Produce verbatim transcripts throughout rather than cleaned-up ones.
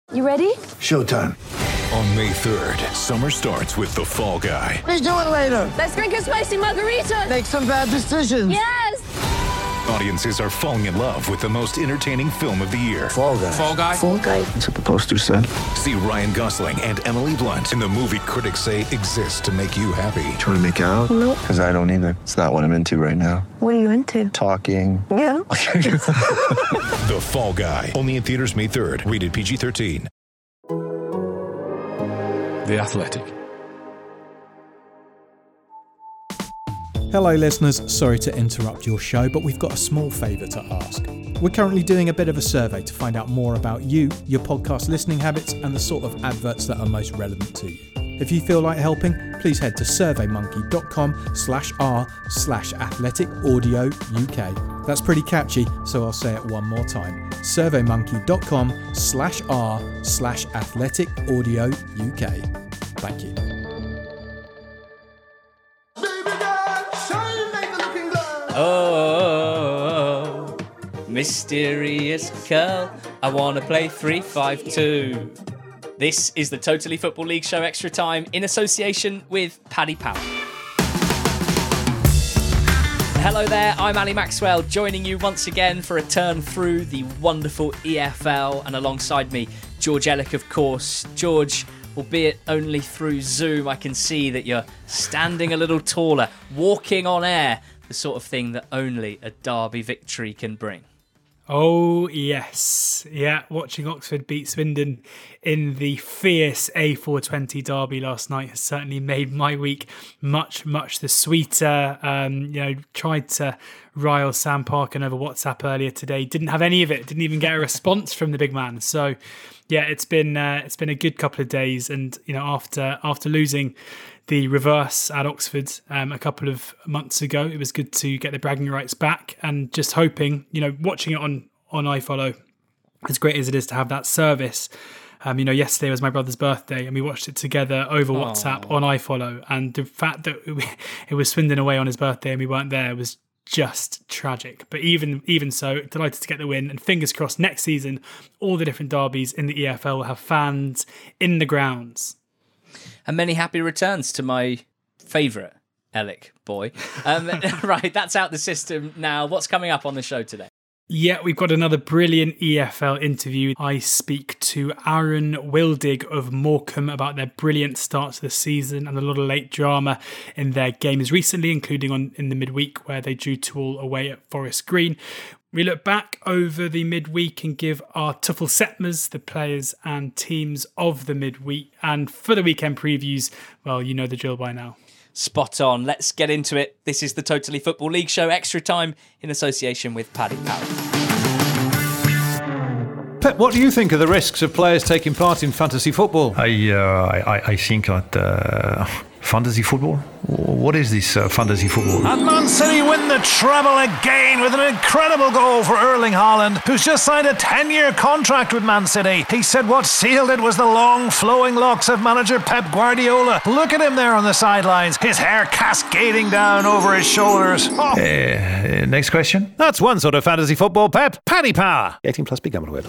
You ready? Showtime. On May third, summer starts with The Fall Guy. Let's do it later. Let's drink a spicy margarita. Make some bad decisions. Yes! Audiences are falling in love with the most entertaining film of the year. Fall Guy. Fall Guy? Fall Guy. That's what the poster said. See Ryan Gosling and Emily Blunt in the movie critics say exists to make you happy. Trying to make it out? Nope. Because I don't either. It's not what I'm into right now. What are you into? Talking. Yeah. The Fall Guy. Only in theaters May third. Rated P G thirteen. The Athletic. Hello listeners, sorry to interrupt your show, but we've got a small favour to ask. We're currently doing a bit of a survey to find out more about you, your podcast listening habits, and the sort of adverts that are most relevant to you. If you feel like helping, please head to surveymonkey.com slash r slash athletic audio UK. That's pretty catchy, so I'll say it one more time. surveymonkey.com slash r slash athletic audio UK. Thank you. Oh, mysterious girl, I want to play three five two. This is the Totally Football League Show Extra Time in association with Paddy Power. Hello there, I'm Ali Maxwell, joining you once again for a turn through the wonderful E F L, and alongside me, George Ellick, of course. George, albeit only through Zoom, I can see that you're standing a little taller, walking on air, the sort of thing that only a derby victory can bring. Oh, yes. Yeah, watching Oxford beat Swindon in the fierce A four twenty derby last night has certainly made my week much, much the sweeter. Um, you know, tried to rile Sam Parkin over WhatsApp earlier today. Didn't have any of it. Didn't even get a response from the big man. So, yeah, it's been uh, it's been a good couple of days. And, you know, after after losing the reverse at Oxford um, a couple of months ago, it was good to get the bragging rights back, and just hoping, you know, watching it on, on iFollow, as great as it is to have that service. Um, you know, yesterday was my brother's birthday and we watched it together over Aww. WhatsApp on iFollow. And the fact that it was Swindon away on his birthday and we weren't there was just tragic. But even even so, delighted to get the win, and fingers crossed next season, all the different derbies in the E F L will have fans in the grounds. And many happy returns to my favourite Ellick boy. Um, right, that's out the system now. What's coming up on the show today? Yeah, we've got another brilliant E F L interview. I speak to Aaron Wildig of Morecambe about their brilliant start to the season and a lot of late drama in their games recently, including on in the midweek where they drew two all away at Forest Green. We look back over the midweek and give our Tuffle Setmers, the players and teams of the midweek. And for the weekend previews, well, you know the drill by now. Spot on. Let's get into it. This is the Totally Football League Show Extra Time in association with Paddy Power. Pep, what do you think of the risks of players taking part in fantasy football? I uh, I, I think that uh, fantasy football. What is this uh, fantasy football? And Man City win the treble again with an incredible goal for Erling Haaland, who's just signed a ten-year contract with Man City. He said what sealed it was the long, flowing locks of manager Pep Guardiola. Look at him there on the sidelines, his hair cascading down over his shoulders. Oh. Uh, next question. That's one sort of fantasy football, Pep. Paddy Power. eighteen plus, become aware.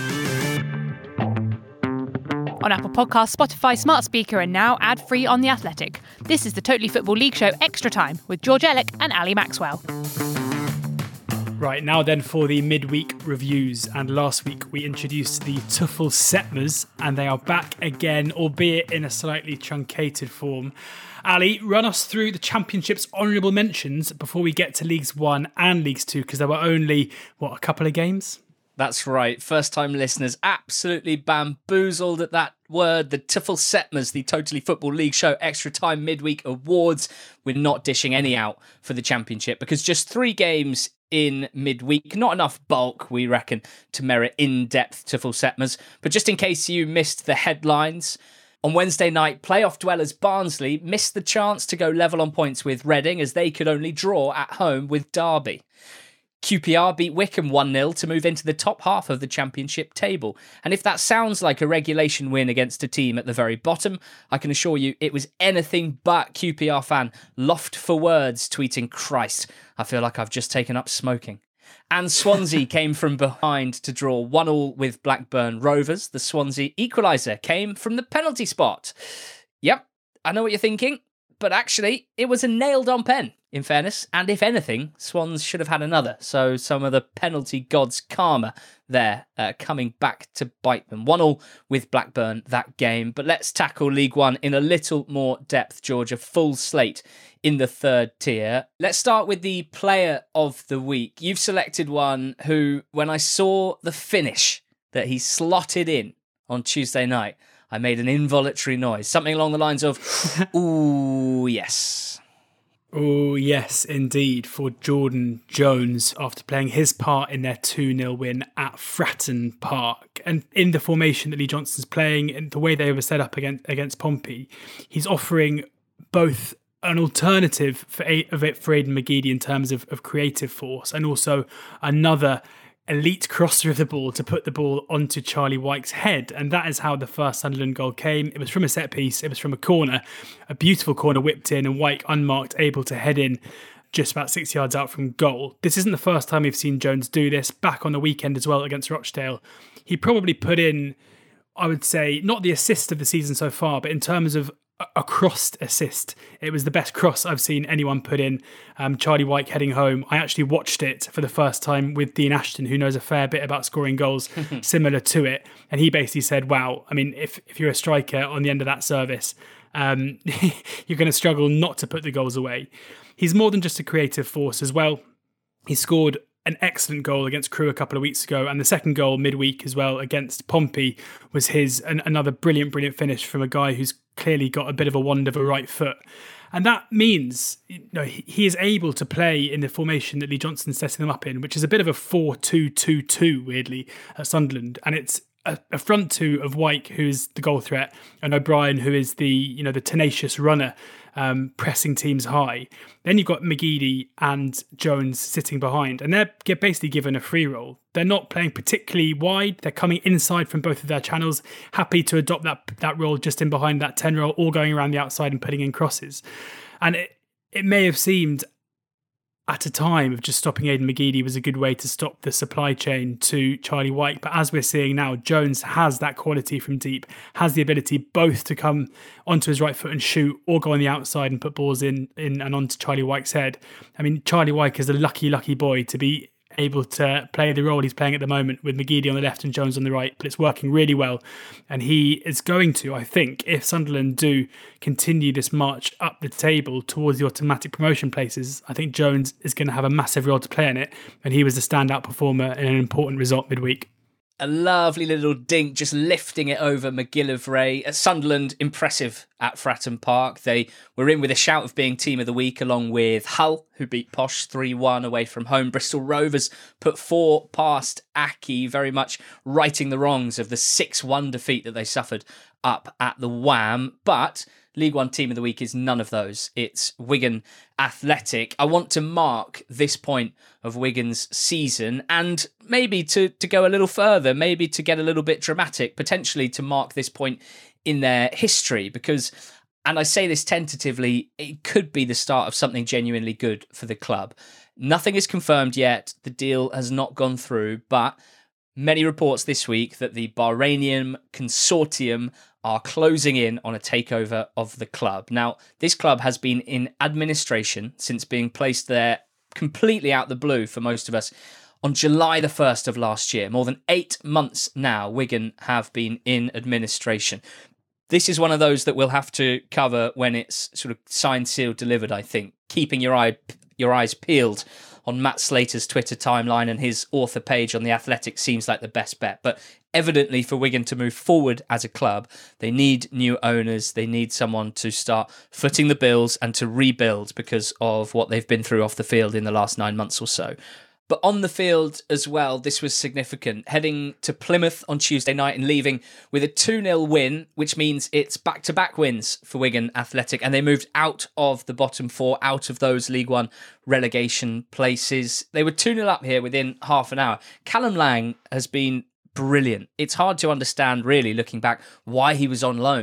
On Apple Podcasts, Spotify, Smart Speaker, and now ad-free on The Athletic. This is the Totally Football League Show Extra Time with George Ellick and Ali Maxwell. Right, now then for the midweek reviews. And last week we introduced the Tuffle Setmers, and they are back again, albeit in a slightly truncated form. Ali, run us through the Championship's honourable mentions before we get to Leagues One and Leagues Two, because there were only, what, a couple of games? That's right. First-time listeners absolutely bamboozled at that word. The Tuffle Setmers, the Totally Football League Show Extra Time Midweek Awards. We're not dishing any out for the Championship because just three games in midweek, not enough bulk, we reckon, to merit in-depth Tuffle Setmers. But just in case you missed the headlines, on Wednesday night, playoff dwellers Barnsley missed the chance to go level on points with Reading as they could only draw at home with Derby. Q P R beat Wycombe one nil to move into the top half of the Championship table. And if that sounds like a regulation win against a team at the very bottom, I can assure you it was anything but. Q P R fan Loft for Words tweeting, "Christ, I feel like I've just taken up smoking." And Swansea came from behind to draw one all with Blackburn Rovers. The Swansea equaliser came from the penalty spot. Yep, I know what you're thinking, but actually it was a nailed-on pen, in fairness. And if anything, Swans should have had another. So some of the penalty gods' karma there uh, coming back to bite them. one all with Blackburn that game. But let's tackle League One in a little more depth, George. A full slate in the third tier. Let's start with the player of the week. You've selected one who, when I saw the finish that he slotted in on Tuesday night, I made an involuntary noise. Something along the lines of, ooh, yes. Oh, yes, indeed, for Jordan Jones after playing his part in their two nil win at Fratton Park. And in the formation that Lee Johnson's playing and the way they were set up against, against Pompey, he's offering both an alternative for, of it for Aidan McGeady in terms of, of creative force and also another elite crosser of the ball to put the ball onto Charlie Wyke's head. And that is how the first Sunderland goal came. It was from a set piece. It was from a corner, a beautiful corner whipped in and Wyke unmarked, able to head in just about six yards out from goal. This isn't the first time we've seen Jones do this. Back on the weekend as well against Rochdale, he probably put in, I would say, not the assist of the season so far, but in terms of a crossed assist, it was the best cross I've seen anyone put in. Um, Charlie Wyke heading home. I actually watched it for the first time with Dean Ashton, who knows a fair bit about scoring goals similar to it. And he basically said, wow, I mean, if, if you're a striker on the end of that service, um, you're going to struggle not to put the goals away. He's more than just a creative force as well. He scored an excellent goal against Crewe a couple of weeks ago, and the second goal midweek as well against Pompey was his an, another brilliant, brilliant finish from a guy who's clearly got a bit of a wand of a right foot. And that means, you know, he is able to play in the formation that Lee Johnson's setting them up in, which is a bit of a four two two two, weirdly, at Sunderland. And it's a, a front two of Wyke, who is the goal threat, and O'Brien, who is the, you know, the tenacious runner, um, pressing teams high. Then you've got McGeady and Jones sitting behind, and they're basically given a free role. They're not playing particularly wide. They're coming inside from both of their channels, happy to adopt that that role just in behind that ten role, or going around the outside and putting in crosses. And it, it may have seemed at a time of just stopping Aidan McGeady was a good way to stop the supply chain to Charlie Wyke. But as we're seeing now, Jones has that quality from deep, has the ability both to come onto his right foot and shoot, or go on the outside and put balls in, in and onto Charlie Wyke's head. I mean, Charlie Wyke is a lucky, lucky boy to be able to play the role he's playing at the moment with McGeady on the left and Jones on the right, but it's working really well. And he is going to, I think, if Sunderland do continue this march up the table towards the automatic promotion places, I think Jones is going to have a massive role to play in it, and he was the standout performer in an important result midweek. A lovely little dink, just lifting it over McGillivray. Sunderland, impressive at Fratton Park. They were in with a shout of being team of the week, along with Hull, who beat Posh three one away from home. Bristol Rovers put four past Aki, very much righting the wrongs of the six one defeat that they suffered up at the W A M. But League One Team of the Week is none of those. It's Wigan Athletic. I want to mark this point of Wigan's season, and maybe to, to go a little further, maybe to get a little bit dramatic, potentially to mark this point in their history, because, and I say this tentatively, it could be the start of something genuinely good for the club. Nothing is confirmed yet. The deal has not gone through, but many reports this week that the Bahrainian consortium are closing in on a takeover of the club. Now, this club has been in administration since being placed there completely out the blue for most of us on July the first of last year. More than eight months now, Wigan have been in administration. This is one of those that we'll have to cover when it's sort of signed, sealed, delivered, I think. Keeping your eye, your eyes peeled on Matt Slater's Twitter timeline, and his author page on The Athletic seems like the best bet. But evidently, for Wigan to move forward as a club, they need new owners. They need someone to start footing the bills and to rebuild because of what they've been through off the field in the last nine months or so. But on the field as well, this was significant. Heading to Plymouth on Tuesday night and leaving with a two nil win, which means it's back-to-back wins for Wigan Athletic. And they moved out of the bottom four, out of those League One relegation places. They were two nil up here within half an hour. Callum Lang has been brilliant. It's hard to understand, really, looking back, why he was on loan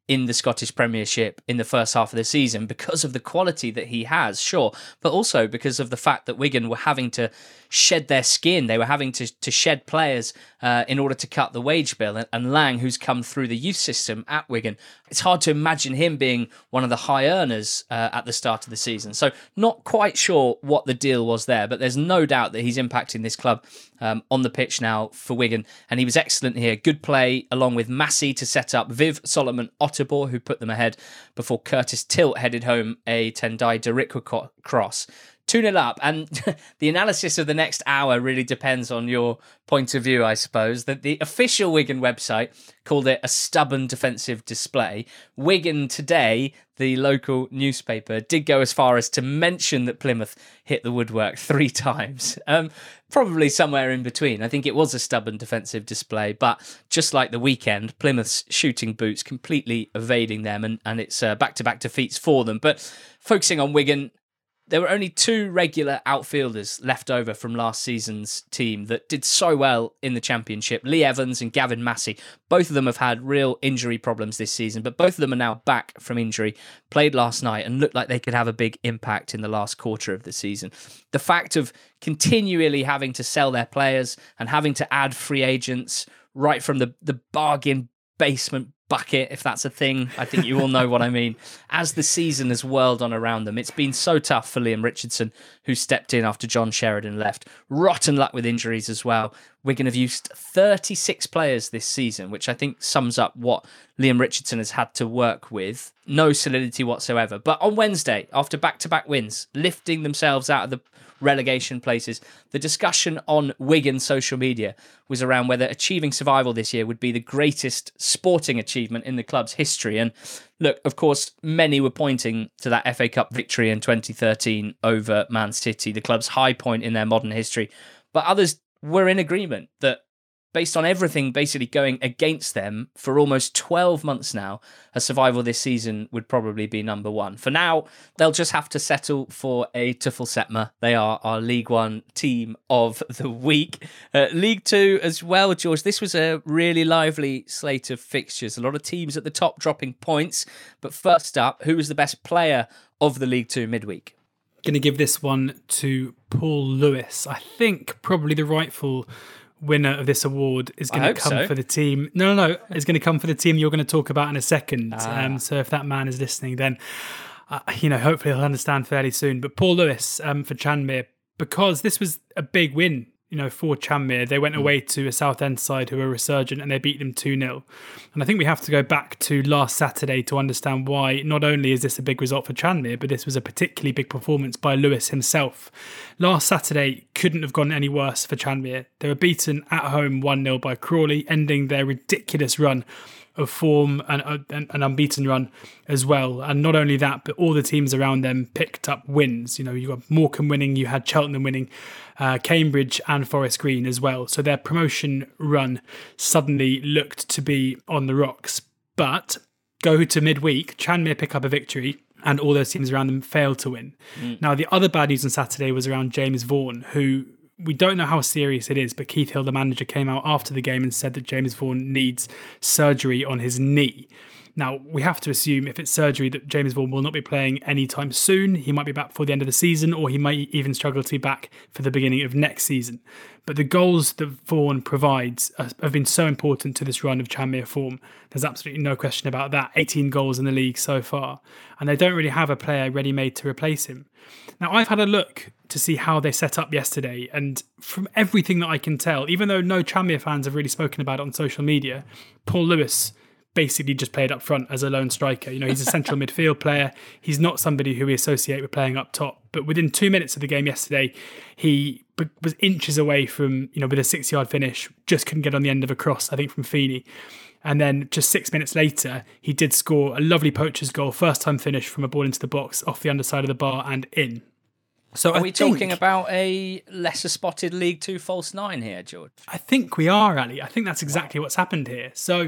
in the Scottish Premiership in the first half of the season because of the quality that he has, sure, but also because of the fact that Wigan were having to shed their skin. They were having to, to shed players uh, in order to cut the wage bill. And, and Lang, who's come through the youth system at Wigan, it's hard to imagine him being one of the high earners uh, at the start of the season. So not quite sure what the deal was there, but there's no doubt that he's impacting this club um, on the pitch now for Wigan. And he was excellent here. Good play along with Massey to set up Viv Solomon Otterbohr, who put them ahead before Curtis Tilt headed home a Tendai Darikwa cross. two nil up, and the analysis of the next hour really depends on your point of view, I suppose. That the official Wigan website called it a stubborn defensive display. Wigan Today, the local newspaper, did go as far as to mention that Plymouth hit the woodwork three times. Um, probably somewhere in between. I think it was a stubborn defensive display, but just like the weekend, Plymouth's shooting boots completely evading them, and, and it's uh, back-to-back defeats for them. But focusing on Wigan, there were only two regular outfielders left over from last season's team that did so well in the Championship, Lee Evans and Gavin Massey. Both of them have had real injury problems this season, but both of them are now back from injury, played last night and looked like they could have a big impact in the last quarter of the season. The fact of continually having to sell their players and having to add free agents right from the, the bargain basement bucket, if that's a thing. I think you all know what I mean. As the season has whirled on around them, it's been so tough for Liam Richardson, who stepped in after John Sheridan left. Rotten luck with injuries as well. Wigan have used thirty-six players this season, which I think sums up what Liam Richardson has had to work with. No solidity whatsoever. But on Wednesday, after back-to-back wins, lifting themselves out of the relegation places, the discussion on Wigan social media was around whether achieving survival this year would be the greatest sporting achievement in the club's history. And look, of course, many were pointing to that F A Cup victory in twenty thirteen over Man City, the club's high point in their modern history. But others were in agreement that based on everything basically going against them for almost twelve months now, a survival this season would probably be number one. For now, they'll just have to settle for a Tuffle Setma. They are our League One team of the week. Uh, League Two as well, George. This was a really lively slate of fixtures. A lot of teams at the top dropping points. But first up, who was the best player of the League Two midweek? Going to give this one to Paul Lewis. I think probably the rightful winner of this award is going to come so. for the team. No, no, no. It's going to come for the team you're going to talk about in a second. Ah. Um, so if that man is listening, then, uh, you know, hopefully he'll understand fairly soon. But Paul Lewis um, for Tranmere, because this was a big win, you know, for Tranmere. They went away to a Southend side who were resurgent and they beat them two nil. And I think we have to go back to last Saturday to understand why not only is this a big result for Tranmere, but this was a particularly big performance by Lewis himself. Last Saturday couldn't have gone any worse for Tranmere. They were beaten at home one nil by Crawley, ending their ridiculous run of form and an unbeaten run as well. And not only that, but all the teams around them picked up wins. You know, you got Morecambe winning, you had Cheltenham winning, uh, Cambridge and Forest Green as well. So their promotion run suddenly looked to be on the rocks. But go to midweek, Tranmere pick up a victory and all those teams around them failed to win. Mm. Now, the other bad news on Saturday was around James Vaughan, who we don't know how serious it is, but Keith Hill, the manager, came out after the game and said that James Vaughan needs surgery on his knee. Now, we have to assume if it's surgery that James Vaughan will not be playing anytime soon. He might be back before the end of the season, or he might even struggle to be back for the beginning of next season. But the goals that Vaughan provides have been so important to this run of Tranmere form. There's absolutely no question about that. eighteen goals in the league so far. And they don't really have a player ready-made to replace him. Now, I've had a look to see how they set up yesterday, and from everything that I can tell, even though no Tranmere fans have really spoken about it on social media, Paul Lewis basically just played up front as a lone striker. You know, he's a central midfield player. He's not somebody who we associate with playing up top. But within two minutes of the game yesterday, he was inches away from, you know, with a six-yard finish, just couldn't get on the end of a cross, I think, from Feeney. And then just six minutes later, he did score a lovely poacher's goal, first-time finish from a ball into the box, off the underside of the bar and in. So Are I we think, talking about a lesser spotted League Two false nine here, George? I think we are, Ali. I think that's exactly what's happened here. So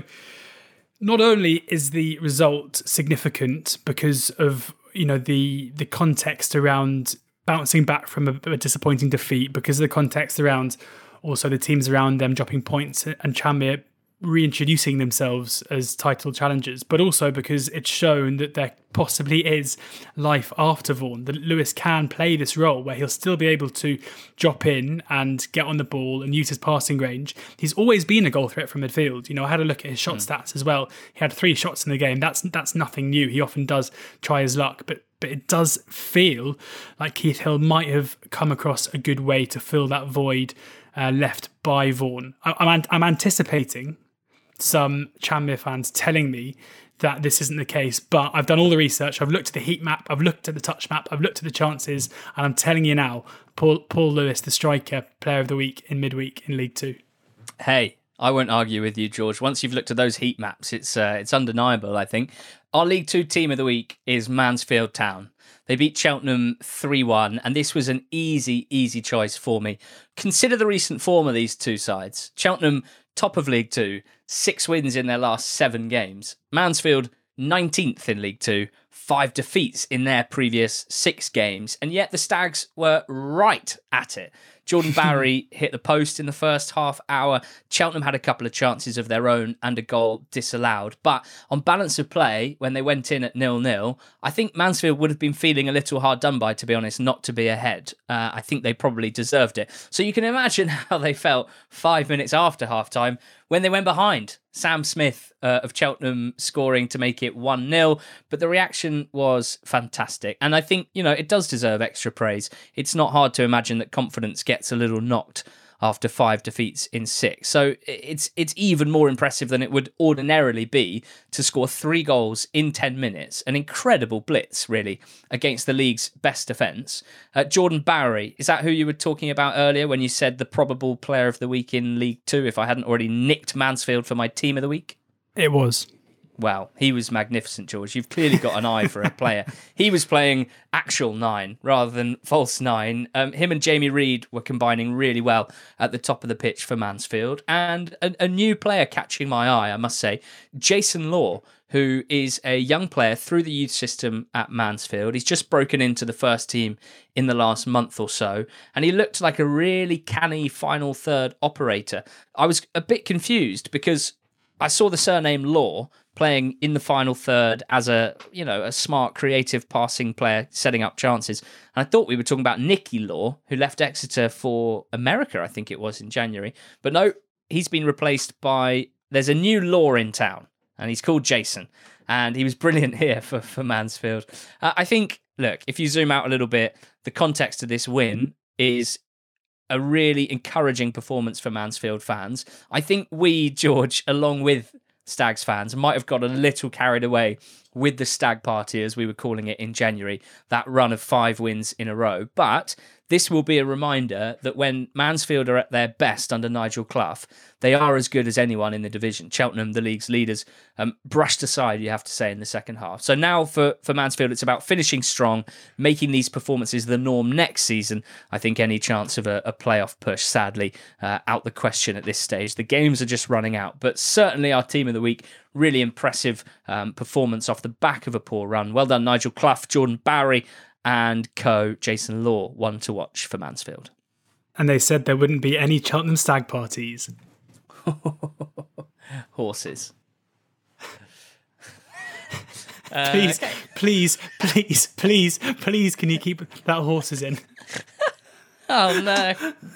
not only is the result significant because of, you know, the the context around bouncing back from a, a disappointing defeat, because of the context around also the teams around them dropping points and Tranmere reintroducing themselves as title challengers, but also because it's shown that there possibly is life after Vaughan, that Lewis can play this role where he'll still be able to drop in and get on the ball and use his passing range. He's always been a goal threat from midfield. You know, I had a look at his shot mm. stats as well. He had three shots in the game. That's that's nothing new. He often does try his luck, but but it does feel like Keith Hill might have come across a good way to fill that void uh, left by Vaughan. I, I'm, I'm anticipating some Tranmere fans telling me that this isn't the case, but I've done all the research. I've looked at the heat map, I've looked at the touch map, I've looked at the chances, and I'm telling you now, Paul, Paul Lewis, the striker, player of the week in midweek in League Two. Hey, I won't argue with you, George. Once you've looked at those heat maps, it's uh, it's undeniable, I think. Our League Two team of the week is Mansfield Town. They beat Cheltenham three one, and this was an easy, easy choice for me. Consider the recent form of these two sides. Cheltenham, top of League Two, six wins in their last seven games. Mansfield, nineteenth in League Two, five defeats in their previous six games, and yet the Stags were right at it. Jordan Barry hit the post in the first half hour. Cheltenham had a couple of chances of their own and a goal disallowed. But on balance of play, when they went in at nil nil, I think Mansfield would have been feeling a little hard done by, to be honest, not to be ahead. Uh, I think they probably deserved it. So you can imagine how they felt five minutes after half-time when they went behind. Sam Smith uh, of Cheltenham scoring to make it one nil, but the reaction was fantastic. And I think, you know, it does deserve extra praise. It's not hard to imagine that confidence gets a little knocked after five defeats in six. So it's it's even more impressive than it would ordinarily be to score three goals in ten minutes. An incredible blitz, really, against the league's best defence. Uh, Jordan Barry, is that who you were talking about earlier when you said the probable player of the week in League Two, if I hadn't already nicked Mansfield for my team of the week? It was. Wow, he was magnificent, George. You've clearly got an eye for a player. He was playing actual nine rather than false nine. Um, him and Jamie Reid were combining really well at the top of the pitch for Mansfield. And a, a new player catching my eye, I must say, Jason Law, who is a young player through the youth system at Mansfield. He's just broken into the first team in the last month or so, and he looked like a really canny final third operator. I was a bit confused because I saw the surname Law playing in the final third as a, you know, a smart, creative passing player setting up chances. And I thought we were talking about Nicky Law, who left Exeter for America, I think it was, in January. But no, he's been replaced by, there's a new Law in town, and he's called Jason. And he was brilliant here for, for Mansfield. Uh, I think, look, if you zoom out a little bit, the context of this win is a really encouraging performance for Mansfield fans. I think we, George, along with Stags fans, might have got a little carried away with the Stag Party, as we were calling it in January, that run of five wins in a row. But this will be a reminder that when Mansfield are at their best under Nigel Clough, they are as good as anyone in the division. Cheltenham, the league's leaders, um, brushed aside, you have to say, in the second half. So now for, for Mansfield, it's about finishing strong, making these performances the norm next season. I think any chance of a, a playoff push, sadly, uh, out the question at this stage. The games are just running out. But certainly our team of the week, really impressive um, performance off the back of a poor run. Well done, Nigel Clough, Jordan Barry, and co Jason Law, one to watch for Mansfield. And they said there wouldn't be any Cheltenham Stag parties. Horses. please, uh, okay. please, please, please, please, can you keep that horses in? Oh, no.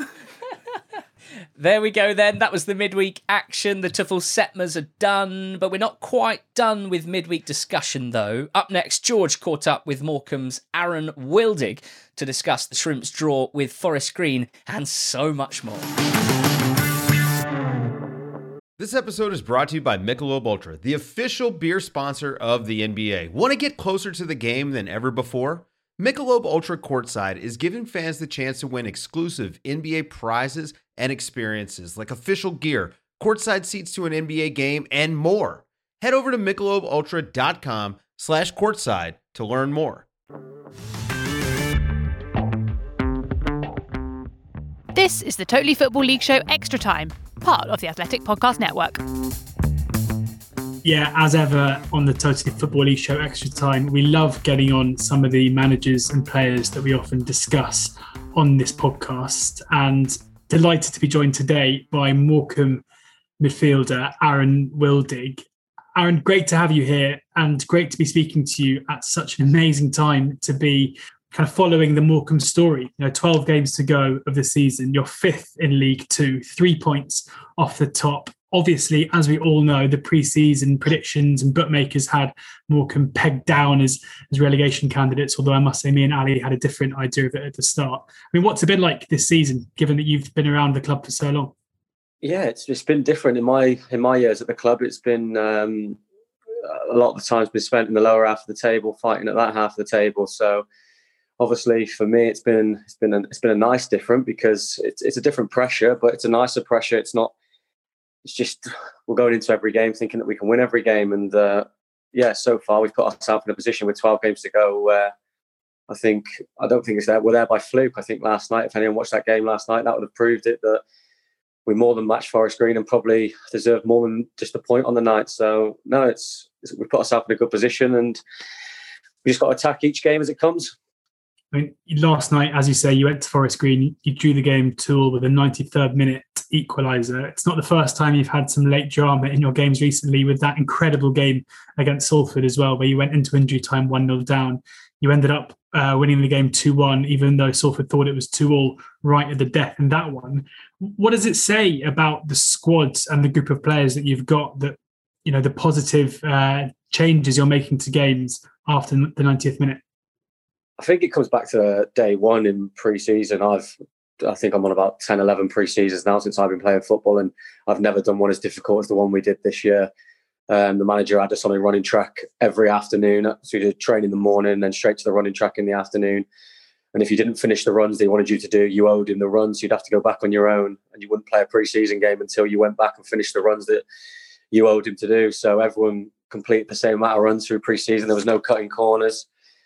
There we go then. That was the midweek action. The Tuffle Setmers are done, but we're not quite done with midweek discussion though. Up next, George caught up with Morecambe's Aaron Wildig to discuss the Shrimps' draw with Forest Green and so much more. This episode is brought to you by Michelob Ultra, the official beer sponsor of the N B A. Want to get closer to the game than ever before? Michelob Ultra Courtside is giving fans the chance to win exclusive N B A prizes and experiences like official gear, courtside seats to an N B A game, and more. Head over to michelobultra.com slash courtside to learn more. This is the Totally Football League Show Extra Time, part of the Athletic Podcast Network. Yeah, as ever on the Totally Football League Show Extra Time, we love getting on some of the managers and players that we often discuss on this podcast, and delighted to be joined today by Morecambe midfielder, Aaron Wildig. Aaron, great to have you here and great to be speaking to you at such an amazing time to be kind of following the Morecambe story. You know, twelve games to go of the season. You're fifth in League Two, three points off the top. Obviously, as we all know, the pre-season predictions and bookmakers had Morecambe pegged down as, as relegation candidates, although I must say me and Ali had a different idea of it at the start. I mean, what's it been like this season, given that you've been around the club for so long? Yeah, it's it's been different in my in my years at the club. It's been um, a lot of the time's been spent in the lower half of the table, fighting at that half of the table. So obviously, for me, it's been it's been a, it's been a nice different because it's it's a different pressure, but it's a nicer pressure. It's not. It's just we're going into every game thinking that we can win every game, and uh, yeah, so far we've put ourselves in a position with twelve games to go where I think I don't think it's there. We're there by fluke. I think last night, if anyone watched that game last night, that would have proved it that we more than matched Forest Green and probably deserved more than just a point on the night. So no, it's, it's we've put ourselves in a good position, and we just got to attack each game as it comes. I mean, last night, as you say, you went to Forest Green, you drew the game two all with a ninety-third minute equaliser. It's not the first time you've had some late drama in your games recently with that incredible game against Salford as well, where you went into injury time one nil down. You ended up uh, winning the game two one, even though Salford thought it was two all right at the death in that one. What does it say about the squads and the group of players that you've got that, you know, the positive uh, changes you're making to games after the ninetieth minute? I think it comes back to day one in pre-season. I've, I think I'm on about ten, eleven pre-seasons now since I've been playing football, and I've never done one as difficult as the one we did this year. Um, the manager had us on a running track every afternoon. So we did train in the morning, then straight to the running track in the afternoon. And if you didn't finish the runs they wanted you to do, you owed him the runs. You'd have to go back on your own, and you wouldn't play a pre-season game until you went back and finished the runs that you owed him to do. So everyone completed the same amount of runs through pre-season. There was no cutting corners.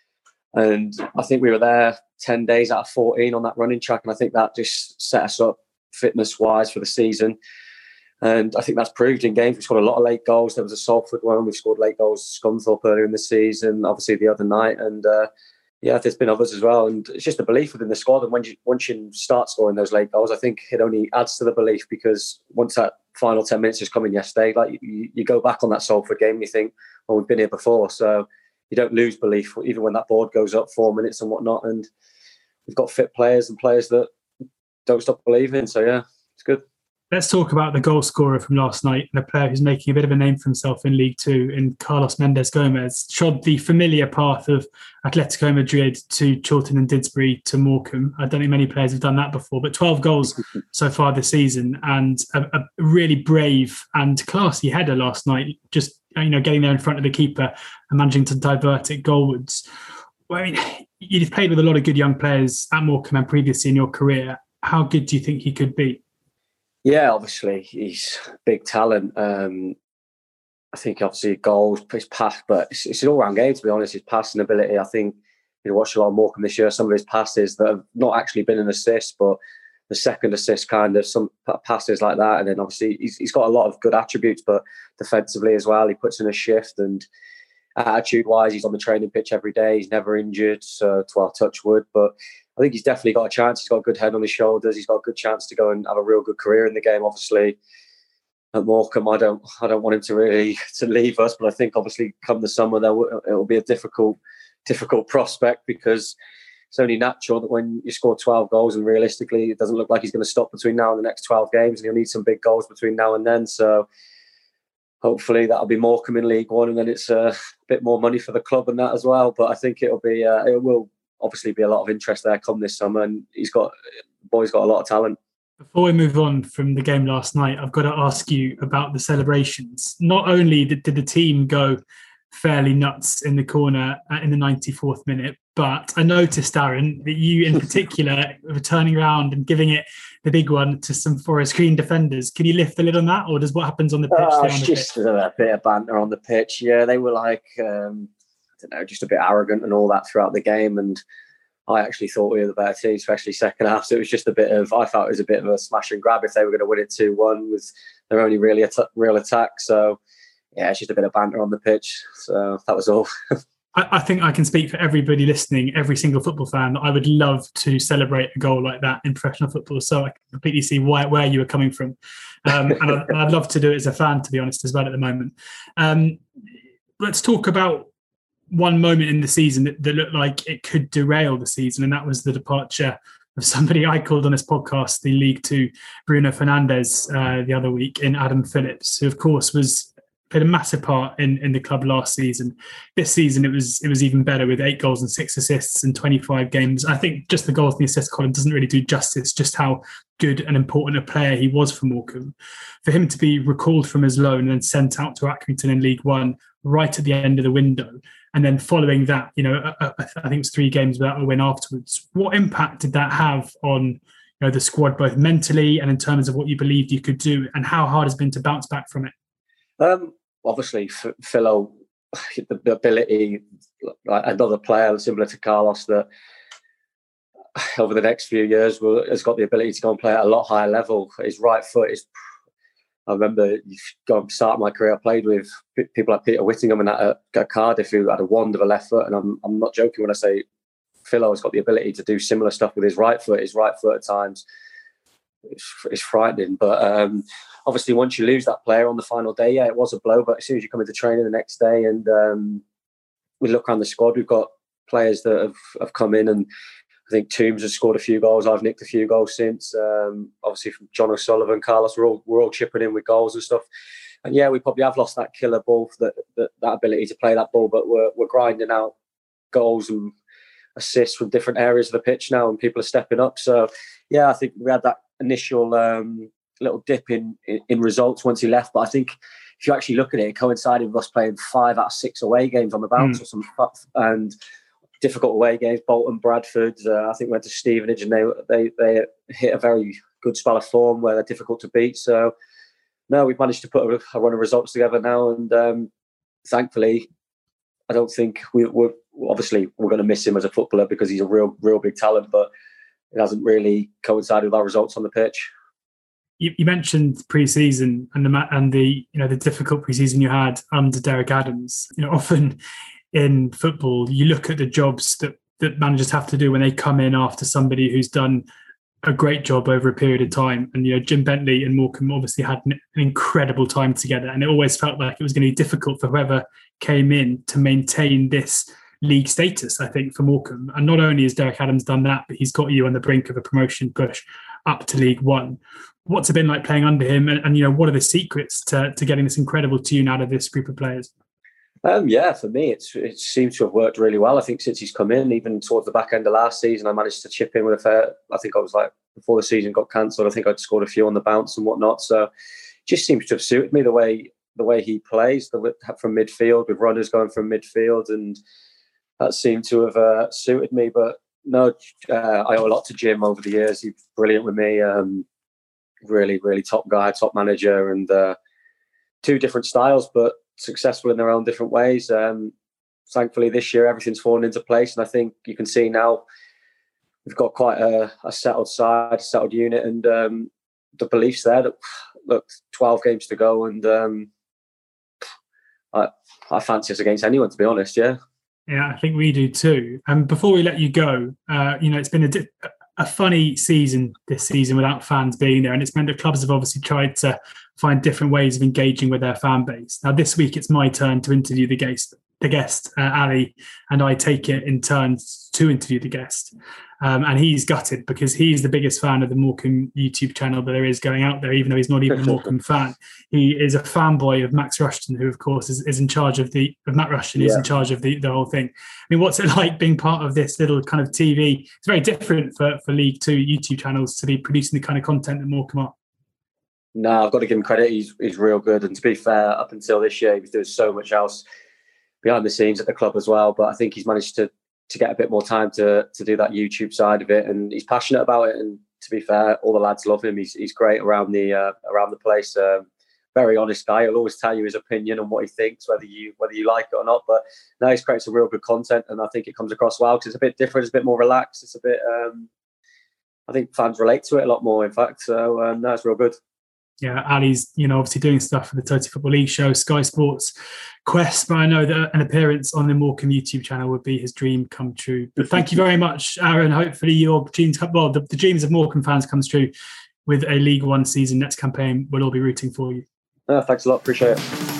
And I think we were there ten days out of fourteen on that running track. And I think that just set us up fitness-wise for the season. And I think that's proved in games. We scored a lot of late goals. There was a Salford one. We scored late goals Scunthorpe earlier in the season, obviously the other night. And uh, yeah, there's been others as well. And it's just a belief within the squad. And when you, once you start scoring those late goals, I think it only adds to the belief, because once that final ten minutes has come in yesterday, like you, you go back on that Salford game and you think, well, we've been here before. So you don't lose belief, even when that board goes up four minutes and whatnot. And we've got fit players and players that don't stop believing. So yeah, it's good. Let's talk about the goal scorer from last night, and a player who's making a bit of a name for himself in League Two, in Carlos Mendes Gomez. Trod the familiar path of Atletico Madrid to Chorlton and Didsbury to Morecambe. I don't think many players have done that before, but twelve goals so far this season, and a, a really brave and classy header last night, just, you know, getting there in front of the keeper and managing to divert it goalwards. Well, I mean, you've played with a lot of good young players at Morecambe and previously in your career. How good do you think he could be? Yeah, obviously he's big talent. Um, I think obviously goals, his pass, but it's, it's an all-round game, to be honest. His passing ability, I think, you know, watched a lot of Morecambe this year. Some of his passes that have not actually been an assist, but the second assist, kind of some passes like that. And then obviously he's, he's got a lot of good attributes, but defensively as well, he puts in a shift. And attitude-wise, he's on the training pitch every day. He's never injured, so to our touch wood, but I think he's definitely got a chance. He's got a good head on his shoulders. He's got a good chance to go and have a real good career in the game. Obviously, at Morecambe, I don't, I don't want him to really to leave us. But I think obviously, come the summer, there will, it will be a difficult, difficult prospect, because it's only natural that when you score twelve goals, and realistically, it doesn't look like he's going to stop between now and the next twelve games, and he'll need some big goals between now and then. So hopefully, that'll be Morecambe in League One, and then it's a bit more money for the club and that as well. But I think it'll be, uh, it will. obviously be a lot of interest there come this summer, and he's got the boy's got a lot of talent. Before we move on from the game last night, I've got to ask you about the celebrations. Not only did, did the team go fairly nuts in the corner in the ninety-fourth minute, but I noticed, Aaron, that you in particular were turning around and giving it the big one to some Forest Green defenders. Can you lift the lid on that, or does what happens on the pitch Oh, stay on the just pitch? a bit of banter on the pitch. Yeah, they were like, um, I don't know, just a bit arrogant and all that throughout the game. And I actually thought we were the better team, especially second half. So it was just a bit of, I felt it was a bit of a smash and grab if they were going to win it two one with their only really at- real attack. So yeah, it's just a bit of banter on the pitch. So that was all. I, I think I can speak for everybody listening, every single football fan, that I would love to celebrate a goal like that in professional football. So I can completely see why, where you were coming from. Um, and I'd, I'd love to do it as a fan, to be honest, as well at the moment. Um, let's talk about one moment in the season that, that looked like it could derail the season, and that was the departure of somebody I called on this podcast, the League Two Bruno Fernandes, uh, the other week, in Adam Phillips, who of course was played a massive part in, in the club last season. This season it was it was even better, with eight goals and six assists in twenty-five games. I think just the goals and the assist column doesn't really do justice just how good and important a player he was for Morecambe. For him to be recalled from his loan and then sent out to Accrington in League One right at the end of the window, and then following that, you know, I, I think it was three games without a win afterwards. What impact did that have on, you know, the squad, both mentally and in terms of what you believed you could do, and how hard it's been to bounce back from it? Um, obviously, Philo, the ability, like another player similar to Carlos, that over the next few years will, has got the ability to go and play at a lot higher level. His right foot is. I remember going start my career, I played with people like Peter Whittingham and at, at Cardiff, who had a wand of a left foot. And I'm I'm not joking when I say Philo has got the ability to do similar stuff with his right foot. His right foot at times is, is frightening. But um, obviously, once you lose that player on the final day, yeah, it was a blow. But as soon as you come into training the next day and um, we look around the squad, we've got players that have, have come in, and I think Toombs has scored a few goals. I've nicked a few goals since. Um, obviously, from John O'Sullivan, Carlos, we're all we're all chipping in with goals and stuff. And yeah, we probably have lost that killer ball, that that, that ability to play that ball. But we're we're grinding out goals and assists from different areas of the pitch now, and people are stepping up. So yeah, I think we had that initial um, little dip in, in in results once he left. But I think if you actually look at it, it coincided with us playing five out of six away games on the bounce mm. or something, and difficult away games. Bolton, Bradford. Uh, I think went to Stevenage, and they they they hit a very good spell of form where they're difficult to beat. So no, we've managed to put a, a run of results together now, and um, thankfully, I don't think we, we're obviously we're going to miss him as a footballer because he's a real real big talent, but it hasn't really coincided with our results on the pitch. You, you mentioned pre-season and the and the you know the difficult pre-season you had under Derek Adams. You know, often in football, you look at the jobs that, that managers have to do when they come in after somebody who's done a great job over a period of time. And, you know, Jim Bentley and Morecambe obviously had an, an incredible time together. And it always felt like it was going to be difficult for whoever came in to maintain this league status, I think, for Morecambe. And not only has Derek Adams done that, but he's got you on the brink of a promotion push up to League One. What's it been like playing under him? And, and you know, what are the secrets to, to getting this incredible tune out of this group of players? Um, yeah, for me, it's it seems to have worked really well. I think since he's come in, even towards the back end of last season, I managed to chip in with a fair. I think I was like, before the season got cancelled, I think I'd scored a few on the bounce and whatnot. So it just seems to have suited me the way the way he plays, the from midfield, with runners going from midfield, and that seemed to have uh, suited me. But no, uh, I owe a lot to Jim over the years. He's brilliant with me. Um, really, really top guy, top manager, and uh, two different styles, but successful in their own different ways. Um, thankfully, this year everything's fallen into place, and I think you can see now we've got quite a, a settled side, a settled unit, and um, the belief's there that look, twelve games to go, and um, I, I fancy us against anyone, to be honest. Yeah, yeah, I think we do too. And before we let you go, uh, you know, it's been a di- a funny season this season without fans being there, and it's meant that clubs have obviously tried to find different ways of engaging with their fan base. Now, this week it's my turn to interview the guest, the guest, uh, Ali, and I take it in turns to interview the guest. Um, and he's gutted because he's the biggest fan of the Morecambe YouTube channel that there is going out there, even though he's not even a Morecambe fan. He is a fanboy of Max Rushton, who, of course, is, is in charge of the of Matt Rushton. Yeah. Is in charge of the, the whole thing. I mean, what's it like being part of this little kind of T V? It's very different for, for League Two YouTube channels to be producing the kind of content that Morecambe are. No, I've got to give him credit. He's he's real good. And to be fair, up until this year, he was doing so much else behind the scenes at the club as well. But I think he's managed to to get a bit more time to to do that YouTube side of it. And he's passionate about it. And to be fair, all the lads love him. He's he's great around the uh, around the place. Um, very honest guy. He'll always tell you his opinion on what he thinks, whether you whether you like it or not. But no, he's created some real good content, and I think it comes across well because it's a bit different. It's a bit more relaxed. It's a bit. Um, I think fans relate to it a lot more. In fact, so um, no, it's real good. yeah, Ali's, you know, obviously doing stuff for the Totally Football League show, Sky Sports Quest, but I know that an appearance on the Morecambe YouTube channel would be his dream come true. But thank you very much, Aaron. Hopefully your dreams, well, the, the dreams of Morecambe fans comes true with a League One season next campaign. We'll all be rooting for you. Uh, thanks a lot. Appreciate it.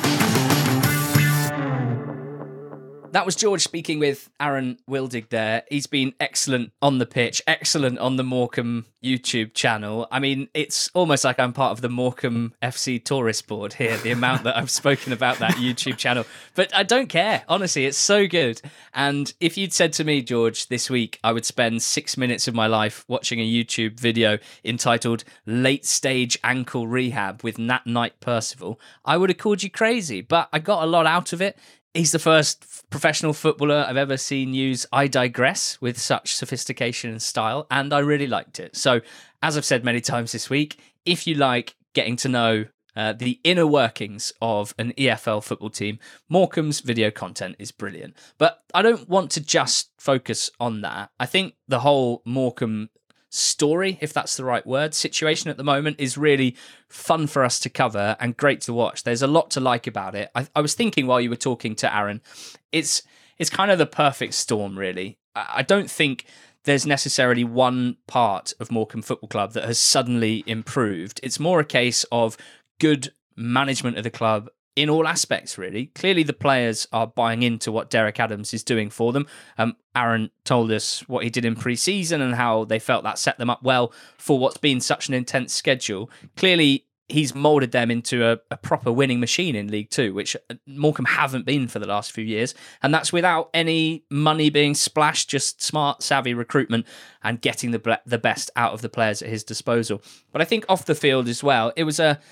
That was George speaking with Aaron Wildig there. He's been excellent on the pitch, excellent on the Morecambe YouTube channel. I mean, it's almost like I'm part of the Morecambe F C tourist board here, the amount that I've spoken about that YouTube channel. But I don't care. Honestly, it's so good. And if you'd said to me, George, this week, I would spend six minutes of my life watching a YouTube video entitled Late Stage Ankle Rehab with Nat Knight Percival, I would have called you crazy. But I got a lot out of it. He's the first professional footballer I've ever seen use I digress with such sophistication and style, and I really liked it. So, as I've said many times this week, if you like getting to know uh, the inner workings of an E F L football team, Morecambe's video content is brilliant. But I don't want to just focus on that. I think the whole Morecambe story, if that's the right word, situation at the moment is really fun for us to cover and great to watch. There's a lot to like about it. I, I was thinking while you were talking to Aaron, it's it's kind of the perfect storm, really. I, I don't think there's necessarily one part of Morecambe Football Club that has suddenly improved. It's more a case of good management of the club in all aspects, really. Clearly, the players are buying into what Derek Adams is doing for them. Um, Aaron told us what he did in pre-season and how they felt that set them up well for what's been such an intense schedule. Clearly, he's moulded them into a, a proper winning machine in League Two, which Morecambe haven't been for the last few years. And that's without any money being splashed, just smart, savvy recruitment and getting the the best out of the players at his disposal. But I think off the field as well, it was a...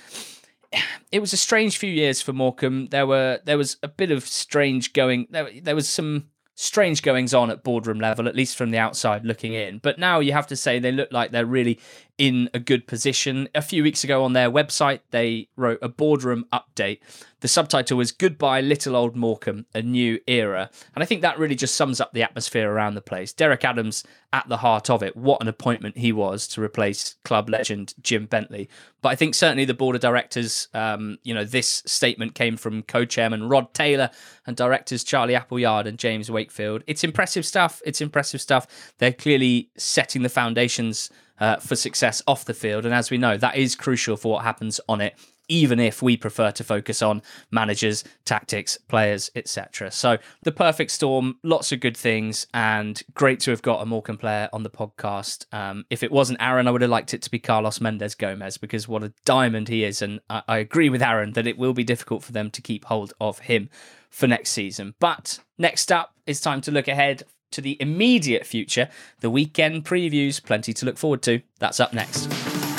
It was a strange few years for Morecambe. There were there was a bit of strange going. There, there was some strange goings on at boardroom level, at least from the outside looking in. But now you have to say they look like they're really in a good position. A few weeks ago on their website, they wrote a boardroom update. The subtitle was "Goodbye, Little Old Morecambe, a New Era." And I think that really just sums up the atmosphere around the place. Derek Adams at the heart of it. What an appointment he was to replace club legend Jim Bentley. But I think certainly the board of directors, um, you know, this statement came from co-chairman Rod Taylor and directors Charlie Appleyard and James Wakefield. It's impressive stuff. It's impressive stuff. They're clearly setting the foundations uh, for success off the field. And as we know, that is crucial for what happens on it, even if we prefer to focus on managers, tactics, players, et cetera. So the perfect storm, lots of good things, and great to have got a Morecambe player on the podcast. Um, if it wasn't Aaron, I would have liked it to be Carlos Mendes Gomez, because what a diamond he is. And I, I agree with Aaron that it will be difficult for them to keep hold of him for next season. But next up, it's time to look ahead to the immediate future. The weekend previews, plenty to look forward to. That's up next.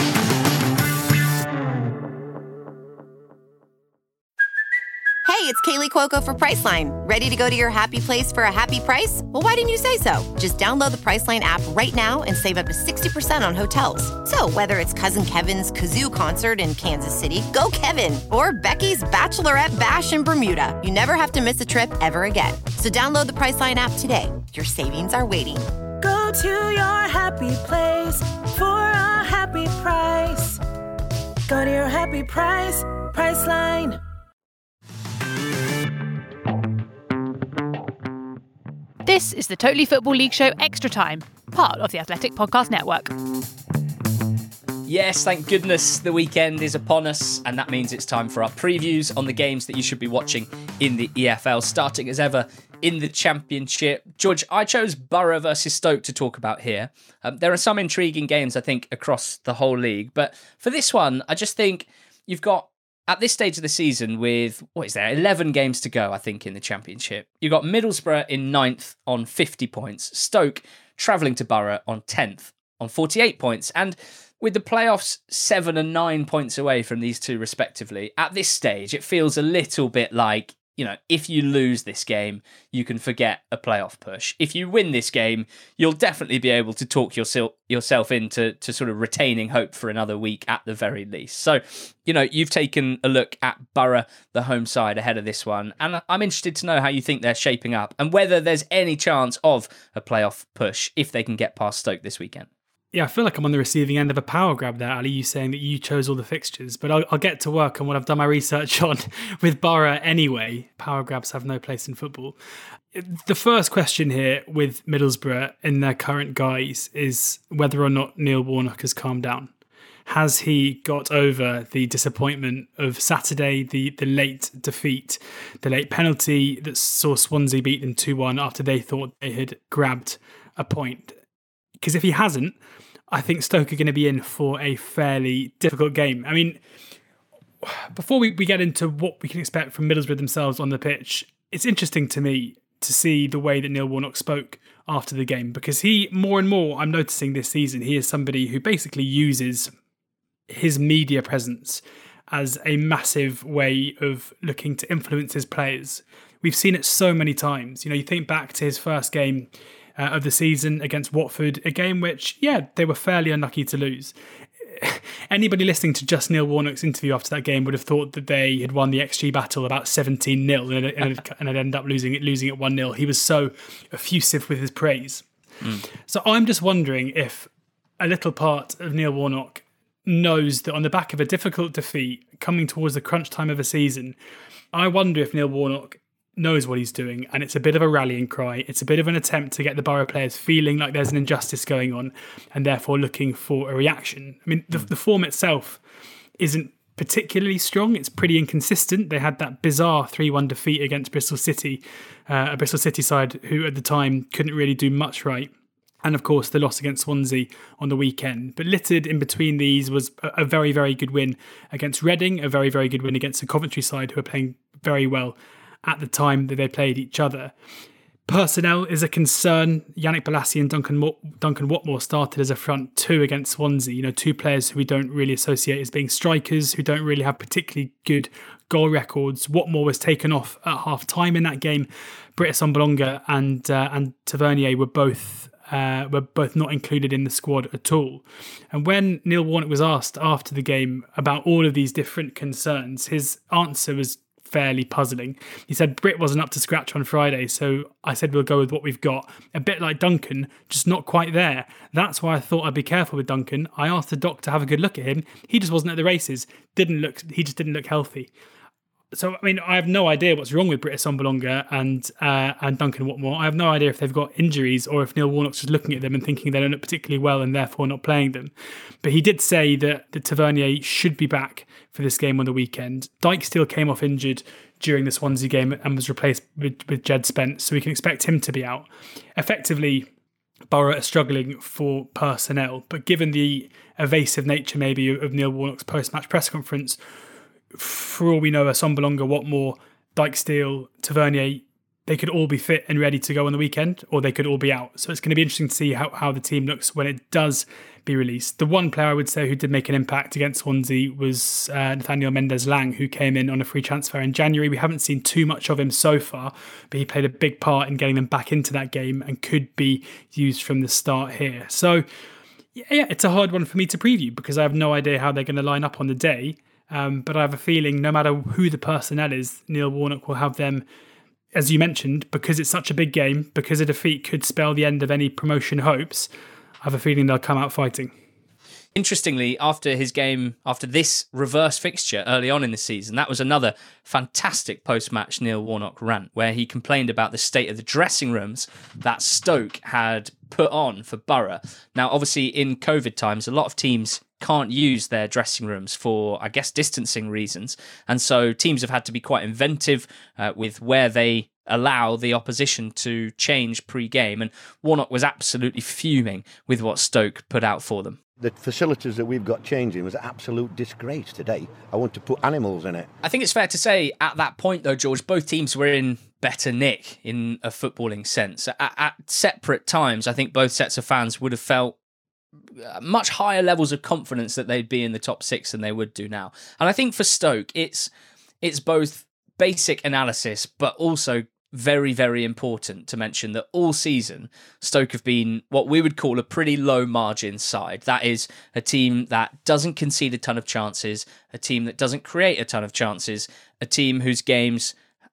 Hey, it's Kaylee Cuoco for Priceline. Ready to go to your happy place for a happy price? Well, why didn't you say so? Just download the Priceline app right now and save up to sixty percent on hotels. So whether it's Cousin Kevin's Kazoo Concert in Kansas City, go Kevin, or Becky's Bachelorette Bash in Bermuda, you never have to miss a trip ever again. So download the Priceline app today. Your savings are waiting. Go to your happy place for a happy price. Go to your happy price, Priceline. This is the Totally Football League Show Extra Time, part of the Athletic Podcast Network. Yes, thank goodness the weekend is upon us, and that means it's time for our previews on the games that you should be watching in the E F L, starting as ever in the Championship. George, I chose Borough versus Stoke to talk about here. Um, there are some intriguing games, I think, across the whole league, but for this one, I just think you've got, at this stage of the season, with, what is there, eleven games to go, I think, in the Championship. You've got Middlesbrough in ninth on fifty points. Stoke travelling to Borough on tenth on forty-eight points. And with the playoffs seven and nine points away from these two respectively, at this stage, it feels a little bit like, you know, if you lose this game, you can forget a playoff push. If you win this game, you'll definitely be able to talk yourself yourself into to sort of retaining hope for another week at the very least. So, you know, you've taken a look at Borough, the home side, ahead of this one, and I'm interested to know how you think they're shaping up and whether there's any chance of a playoff push if they can get past Stoke this weekend. Yeah, I feel like I'm on the receiving end of a power grab there, Ali, you saying that you chose all the fixtures, but I'll, I'll get to work on what I've done my research on with Borough anyway. Power grabs have no place in football. The first question here with Middlesbrough in their current guise is whether or not Neil Warnock has calmed down. Has he got over the disappointment of Saturday, the, the late defeat, the late penalty that saw Swansea beat them two one after they thought they had grabbed a point? Because if he hasn't, I think Stoke are going to be in for a fairly difficult game. I mean, before we, we get into what we can expect from Middlesbrough themselves on the pitch, it's interesting to me to see the way that Neil Warnock spoke after the game, because he, more and more, I'm noticing this season, he is somebody who basically uses his media presence as a massive way of looking to influence his players. We've seen it so many times. You know, you think back to his first game Uh, of the season against Watford, a game which, yeah, they were fairly unlucky to lose. Anybody listening to just Neil Warnock's interview after that game would have thought that they had won the X G battle about seventeen nil and had ended up losing it, losing it one nil. He was so effusive with his praise. Mm. So I'm just wondering if a little part of Neil Warnock knows that on the back of a difficult defeat, coming towards the crunch time of a season, I wonder if Neil Warnock knows what he's doing, and it's a bit of a rallying cry. It's a bit of an attempt to get the Borough players feeling like there's an injustice going on and therefore looking for a reaction. I mean, the, the form itself isn't particularly strong. It's pretty inconsistent. They had that bizarre three one defeat against Bristol City, uh, a Bristol City side who at the time couldn't really do much right. And of course, the loss against Swansea on the weekend. But littered in between these was a, a very, very good win against Reading, a very, very good win against the Coventry side who are playing very well at the time that they played each other. Personnel is a concern. Yannick Bolasie and Duncan Mo- Duncan Watmore started as a front two against Swansea. You know, two players who we don't really associate as being strikers, who don't really have particularly good goal records. Watmore was taken off at half time in that game. Britt Assombalonga and uh, and Tavernier were both uh, were both not included in the squad at all. And when Neil Warnock was asked after the game about all of these different concerns, his answer was fairly puzzling. He said Britt wasn't up to scratch on Friday, so I said we'll go with what we've got. A bit like Duncan, just not quite there. That's why I thought I'd be careful with Duncan. I asked the doc to have a good look at him. He just wasn't at the races. Didn't look. He just didn't look healthy. So, I mean, I have no idea what's wrong with Britt Assombalonga and uh, and Duncan Watmore. I have no idea if they've got injuries or if Neil Warnock's just looking at them and thinking they don't look particularly well and therefore not playing them. But he did say that, that Tavernier should be back for this game on the weekend. Dyke still came off injured during the Swansea game and was replaced with, with Jed Spence, so we can expect him to be out. Effectively, Borough are struggling for personnel, but given the evasive nature maybe of Neil Warnock's post-match press conference, for all we know, Assombalonga, Watmore, Dijksteel, Tavernier, they could all be fit and ready to go on the weekend, or they could all be out. So it's going to be interesting to see how, how the team looks when it does be released. The one player I would say who did make an impact against Swansea was uh, Nathaniel Mendez-Lang, who came in on a free transfer in January. We haven't seen too much of him so far, but he played a big part in getting them back into that game and could be used from the start here. So, yeah, it's a hard one for me to preview because I have no idea how they're going to line up on the day. Um, but I have a feeling no matter who the personnel is, Neil Warnock will have them, as you mentioned, because it's such a big game, because a defeat could spell the end of any promotion hopes. I have a feeling they'll come out fighting. Interestingly, after his game, after this reverse fixture early on in the season, that was another fantastic post-match Neil Warnock rant where he complained about the state of the dressing rooms that Stoke had put on for Borough. Now, obviously, in COVID times, a lot of teams can't use their dressing rooms for, I guess, distancing reasons. And so teams have had to be quite inventive uh, with where they allow the opposition to change pre-game. And Warnock was absolutely fuming with what Stoke put out for them. The facilities that we've got changing was an absolute disgrace today. I want to put animals in it. I think it's fair to say at that point, though, George, both teams were in better nick in a footballing sense. At, at separate times, I think both sets of fans would have felt much higher levels of confidence that they'd be in the top six than they would do now. And I think for Stoke, it's it's both basic analysis, but also very, very important to mention that all season, Stoke have been what we would call a pretty low margin side. That is a team that doesn't concede a ton of chances, a team that doesn't create a ton of chances, a team whose games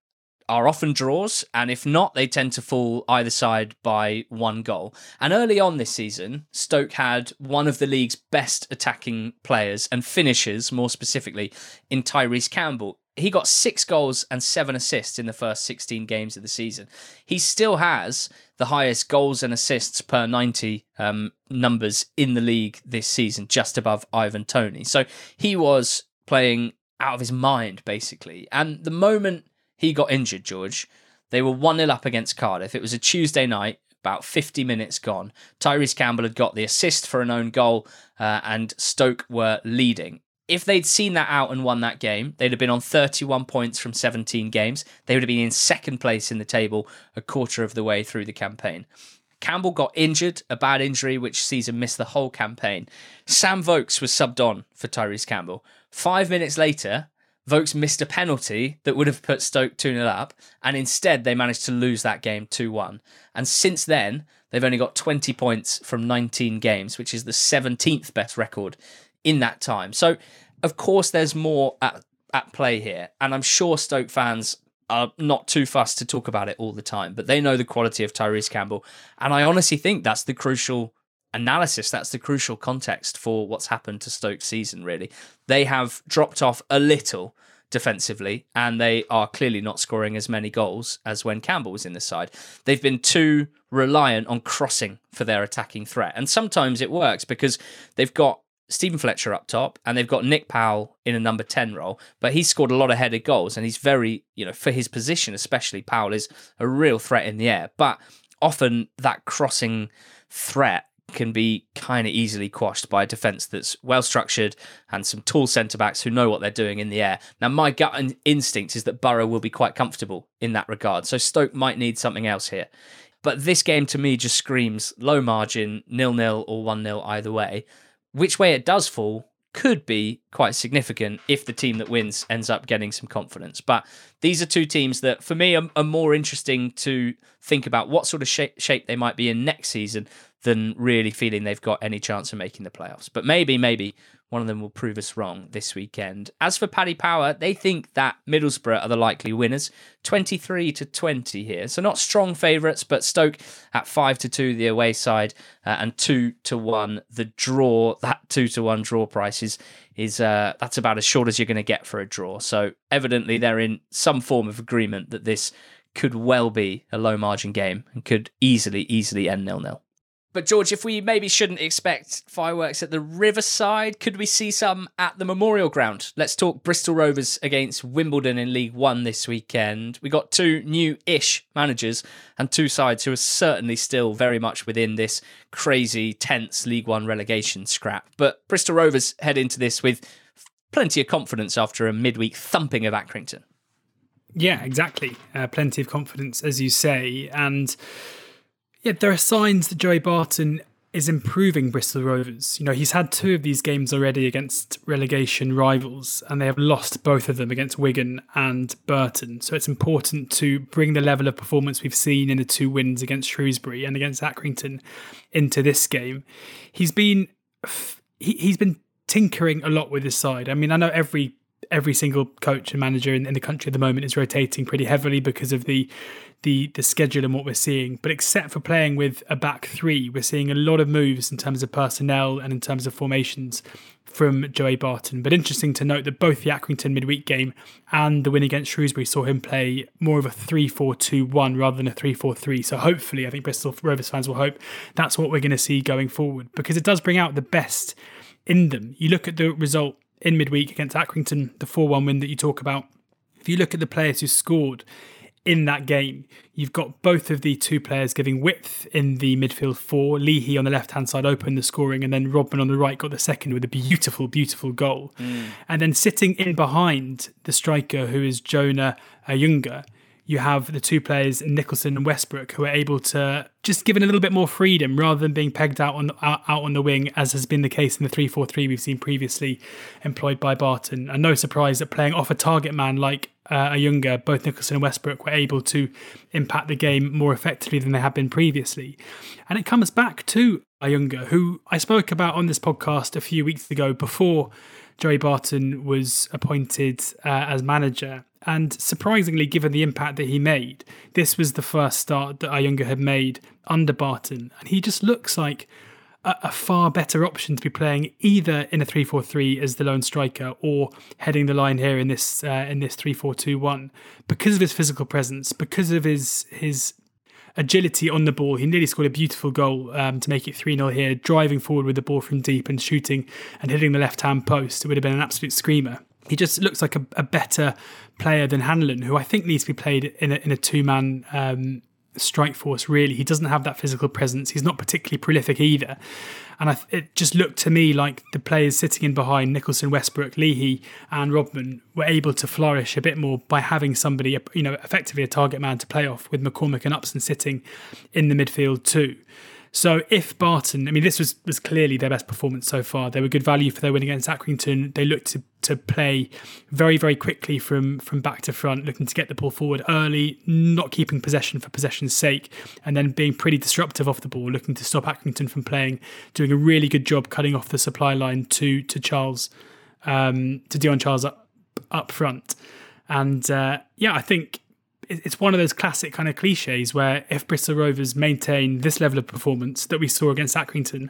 are often draws, and if not, they tend to fall either side by one goal. And early on this season, Stoke had one of the league's best attacking players and finishers, more specifically, in Tyrese Campbell. He got six goals and seven assists in the first sixteen games of the season. He still has the highest goals and assists per ninety um, numbers in the league this season, just above Ivan Toney. So he was playing out of his mind, basically. And the moment he got injured, George, they were one nil up against Cardiff. It was a Tuesday night, about fifty minutes gone. Tyrese Campbell had got the assist for an own goal, uh, and Stoke were leading. If they'd seen that out and won that game, they'd have been on thirty-one points from seventeen games. They would have been in second place in the table a quarter of the way through the campaign. Campbell got injured, a bad injury, which sees him miss the whole campaign. Sam Vokes was subbed on for Tyrese Campbell. Five minutes later, Vokes missed a penalty that would have put Stoke two nil up, and instead they managed to lose that game two one. And since then, they've only got twenty points from nineteen games, which is the seventeenth best record in that time. So, of course, there's more at, at play here, and I'm sure Stoke fans are not too fussed to talk about it all the time, but they know the quality of Tyrese Campbell, and I honestly think that's the crucial analysis, that's the crucial context for what's happened to Stoke's season, really. They have dropped off a little defensively, and they are clearly not scoring as many goals as when Campbell was in the side. They've been too reliant on crossing for their attacking threat, and sometimes it works because they've got Stephen Fletcher up top, and they've got Nick Powell in a number ten role, but he's scored a lot of headed goals, and he's very, you know, for his position especially, Powell is a real threat in the air, but often that crossing threat can be kind of easily quashed by a defence that's well structured and some tall centre-backs who know what they're doing in the air. Now, my gut instinct is that Borough will be quite comfortable in that regard, so Stoke might need something else here. But this game to me just screams low margin, nil nil or one nil either way. Which way it does fall could be quite significant if the team that wins ends up getting some confidence. But these are two teams that, for me, are, are more interesting to think about what sort of shape, shape they might be in next season than really feeling they've got any chance of making the playoffs. But maybe, maybe one of them will prove us wrong this weekend. As for Paddy Power, they think that Middlesbrough are the likely winners. twenty-three to twenty here. So not strong favourites, but Stoke at five to two, the away side, uh, and two to one, the draw. That two to one draw price is, is uh, that's about as short as you're going to get for a draw. So evidently they're in some form of agreement that this could well be a low margin game and could easily, easily end nil nil. But George, if we maybe shouldn't expect fireworks at the Riverside, could we see some at the Memorial Ground? Let's talk Bristol Rovers against Wimbledon in League One this weekend. We got two new-ish managers and two sides who are certainly still very much within this crazy, tense League One relegation scrap. But Bristol Rovers head into this with plenty of confidence after a midweek thumping of Accrington. Yeah, exactly. Uh, plenty of confidence, as you say. And yeah, there are signs that Joey Barton is improving Bristol Rovers. You know, he's had two of these games already against relegation rivals, and they have lost both of them against Wigan and Burton. So it's important to bring the level of performance we've seen in the two wins against Shrewsbury and against Accrington into this game. He's been he, he's been tinkering a lot with his side. I mean, I know every every single coach and manager in, in the country at the moment is rotating pretty heavily because of the the the schedule and what we're seeing. But except for playing with a back three, we're seeing a lot of moves in terms of personnel and in terms of formations from Joey Barton. But interesting to note that both the Accrington midweek game and the win against Shrewsbury saw him play more of a three four two one rather than a three four three. So hopefully, I think Bristol Rovers fans will hope that's what we're going to see going forward, because it does bring out the best in them. You look at the result in midweek against Accrington, the four one win that you talk about. If you look at the players who scored in that game, you've got both of the two players giving width in the midfield four. Leahy on the left-hand side opened the scoring, and then Rodman on the right got the second with a beautiful, beautiful goal. Mm. And then sitting in behind the striker, who is Jonah Ayunga, you have the two players, Nicholson and Westbrook, who are able to just give it a little bit more freedom rather than being pegged out on out, out on the wing, as has been the case in the three four three we've seen previously employed by Barton. And no surprise that playing off a target man like uh, Ayunga, both Nicholson and Westbrook were able to impact the game more effectively than they have been previously. And it comes back to Ayunga, who I spoke about on this podcast a few weeks ago before Joey Barton was appointed uh, as manager. And surprisingly, given the impact that he made, this was the first start that Ayunga had made under Barton. And he just looks like a, a far better option to be playing either in a three four three as the lone striker or heading the line here in this uh, in this three four two one. Because of his physical presence, because of his his agility on the ball. He nearly scored a beautiful goal um, to make it three nil here, driving forward with the ball from deep and shooting and hitting the left-hand post. It would have been an absolute screamer. He just looks like a, a better player than Hanlon, who I think needs to be played in a, in a two-man um, strike force, really. He doesn't have that physical presence. He's not particularly prolific either. And I, it just looked to me like the players sitting in behind, Nicholson, Westbrook, Leahy and Rodman, were able to flourish a bit more by having somebody, you know, effectively a target man to play off, with McCormick and Upson sitting in the midfield too. So if Barton, I mean, this was, was clearly their best performance so far. They were good value for their win against Accrington. They looked to, to play very, very quickly from, from back to front, looking to get the ball forward early, not keeping possession for possession's sake, and then being pretty disruptive off the ball, looking to stop Accrington from playing, doing a really good job cutting off the supply line to to Charles, um, to Dion Charles up, up front. And uh, yeah, I think it's one of those classic kind of cliches where if Bristol Rovers maintain this level of performance that we saw against Accrington,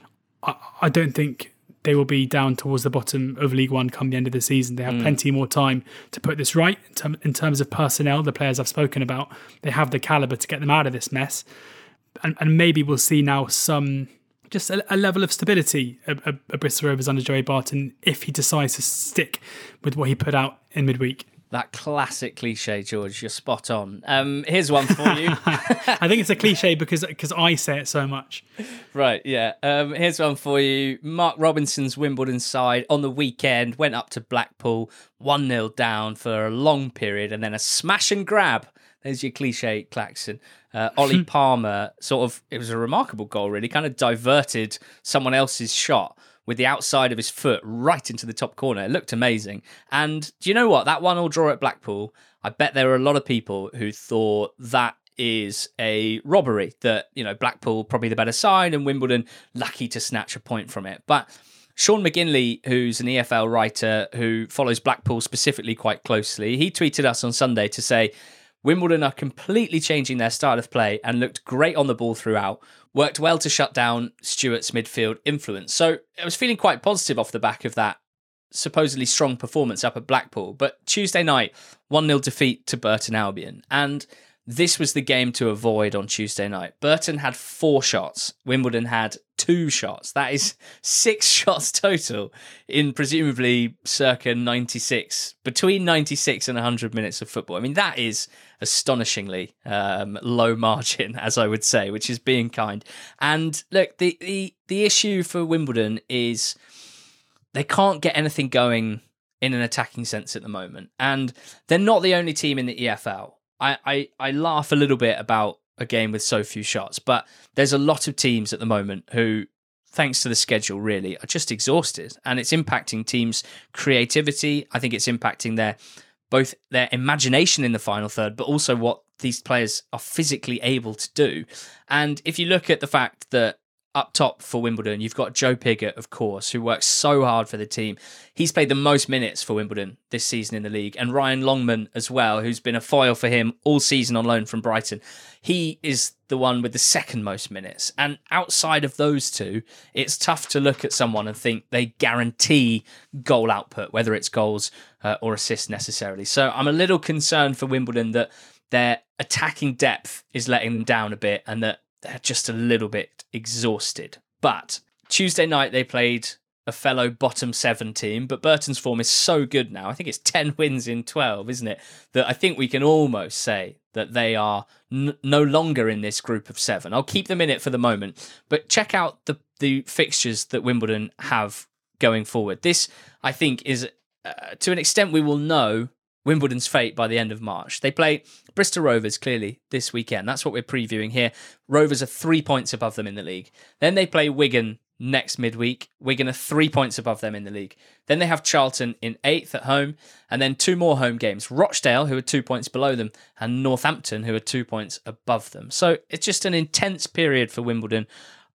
I, I don't think they will be down towards the bottom of League One come the end of the season. They have mm. plenty more time to put this right in, term, in terms of personnel, the players I've spoken about. They have the calibre to get them out of this mess. And, and maybe we'll see now some, just a, a level of stability at, at, at Bristol Rovers under Joey Barton if he decides to stick with what he put out in midweek. That classic cliche, George. You're spot on. Um, here's one for you. I think it's a cliche because because I say it so much. Right, yeah. Um, here's one for you. Mark Robinson's Wimbledon side on the weekend went up to Blackpool, one nil down for a long period, and then a smash and grab. There's your cliche, Claxon. Uh, Ollie Palmer, sort of, it was a remarkable goal, really, kind of diverted someone else's shot with the outside of his foot right into the top corner. It looked amazing. And do you know what? That one-all draw at Blackpool, I bet there were a lot of people who thought that is a robbery, that, you know, Blackpool probably the better side and Wimbledon lucky to snatch a point from it. But Sean McGinley, who's an E F L writer who follows Blackpool specifically quite closely, he tweeted us on Sunday to say, Wimbledon are completely changing their style of play and looked great on the ball throughout, worked well to shut down Stewart's midfield influence. So I was feeling quite positive off the back of that supposedly strong performance up at Blackpool. But Tuesday night, one nil defeat to Burton Albion. And this was the game to avoid on Tuesday night. Burton had four shots. Wimbledon had two shots. That is six shots total in presumably circa ninety-six, between ninety-six and one hundred minutes of football. I mean, that is astonishingly um, low margin, as I would say, which is being kind. And look, the, the, the issue for Wimbledon is they can't get anything going in an attacking sense at the moment. And they're not the only team in the E F L. I, I, I laugh a little bit about a game with so few shots, but there's a lot of teams at the moment who, thanks to the schedule, really are just exhausted, and it's impacting teams' creativity. I think it's impacting their both their imagination in the final third, but also what these players are physically able to do. And if you look at the fact that up top for Wimbledon, you've got Joe Pigott, of course, who works so hard for the team. He's played the most minutes for Wimbledon this season in the league. And Ryan Longman as well, who's been a foil for him all season on loan from Brighton. He is the one with the second most minutes. And outside of those two, it's tough to look at someone and think they guarantee goal output, whether it's goals uh, or assists necessarily. So I'm a little concerned for Wimbledon that their attacking depth is letting them down a bit and that they're just a little bit exhausted. But Tuesday night they played a fellow bottom seven team, but Burton's form is so good now. I think it's ten wins in twelve, isn't it? That I think we can almost say that they are n- no longer in this group of seven. I'll keep them in it for the moment, but check out the, the fixtures that Wimbledon have going forward. This, I think, is uh, to an extent we will know Wimbledon's fate by the end of March. They play Bristol Rovers, clearly, this weekend. That's what we're previewing here. Rovers are three points above them in the league. Then they play Wigan next midweek. Wigan are three points above them in the league. Then they have Charlton in eighth at home, and then two more home games. Rochdale, who are two points below them, and Northampton, who are two points above them. So it's just an intense period for Wimbledon.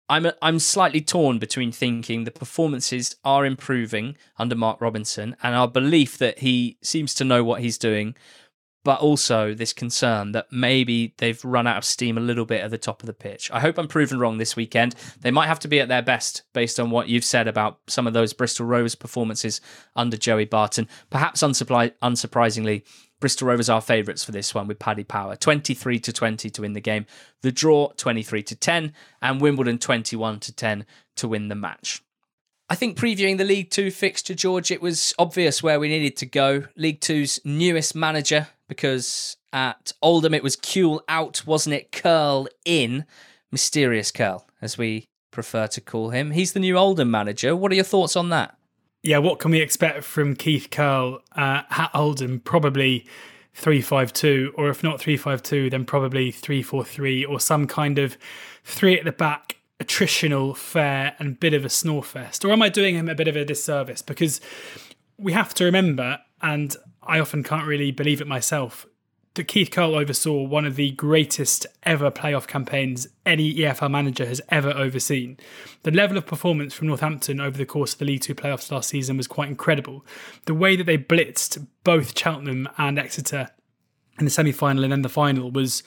I'm I'm slightly torn between thinking the performances are improving under Mark Robinson and our belief that he seems to know what he's doing, but also this concern that maybe they've run out of steam a little bit at the top of the pitch. I hope I'm proven wrong this weekend. They might have to be at their best based on what you've said about some of those Bristol Rovers performances under Joey Barton. Perhaps unsupply- unsurprisingly, Bristol Rovers are favourites for this one with Paddy Power, twenty-three to twenty to win the game. The draw, twenty-three to ten, and Wimbledon twenty-one to ten to win the match. I think previewing the League Two fixture, George, it was obvious where we needed to go. League Two's newest manager, because at Oldham it was Kuehl out, wasn't it? Curl in. Mysterious Curl, as we prefer to call him. He's the new Oldham manager. What are your thoughts on that? Yeah, what can we expect from Keith Curl uh, at Oldham? Probably three five two, or if not three five two, then probably three four three, or some kind of three at the back, attritional, fair, and bit of a snore fest. Or am I doing him a bit of a disservice? Because we have to remember, and I often can't really believe it myself, that Keith Curl oversaw one of the greatest ever playoff campaigns any E F L manager has ever overseen. The level of performance from Northampton over the course of the League Two playoffs last season was quite incredible. The way that they blitzed both Cheltenham and Exeter in the semi-final and then the final was,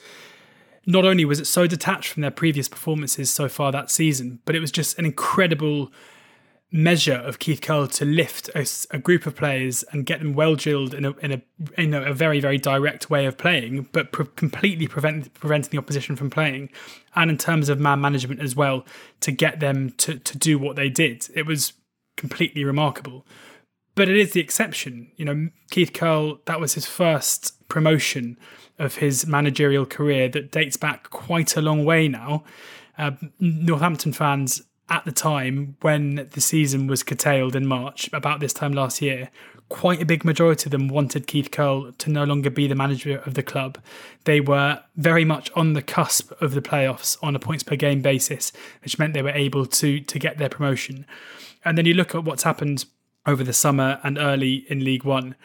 not only was it so detached from their previous performances so far that season, but it was just an incredible measure of Keith Curl to lift a, a group of players and get them well drilled in a in a you know a very very direct way of playing, but pre- completely prevent preventing the opposition from playing, and in terms of man management as well, to get them to to do what they did. It was completely remarkable. But it is the exception. You know, Keith Curl, that was his first promotion of his managerial career that dates back quite a long way now. Uh, Northampton fans at the time, when the season was curtailed in March, about this time last year, quite a big majority of them wanted Keith Curl to no longer be the manager of the club. They were very much on the cusp of the playoffs on a points per game basis, which meant they were able to to get their promotion. And then you look at what's happened over the summer and early in League One.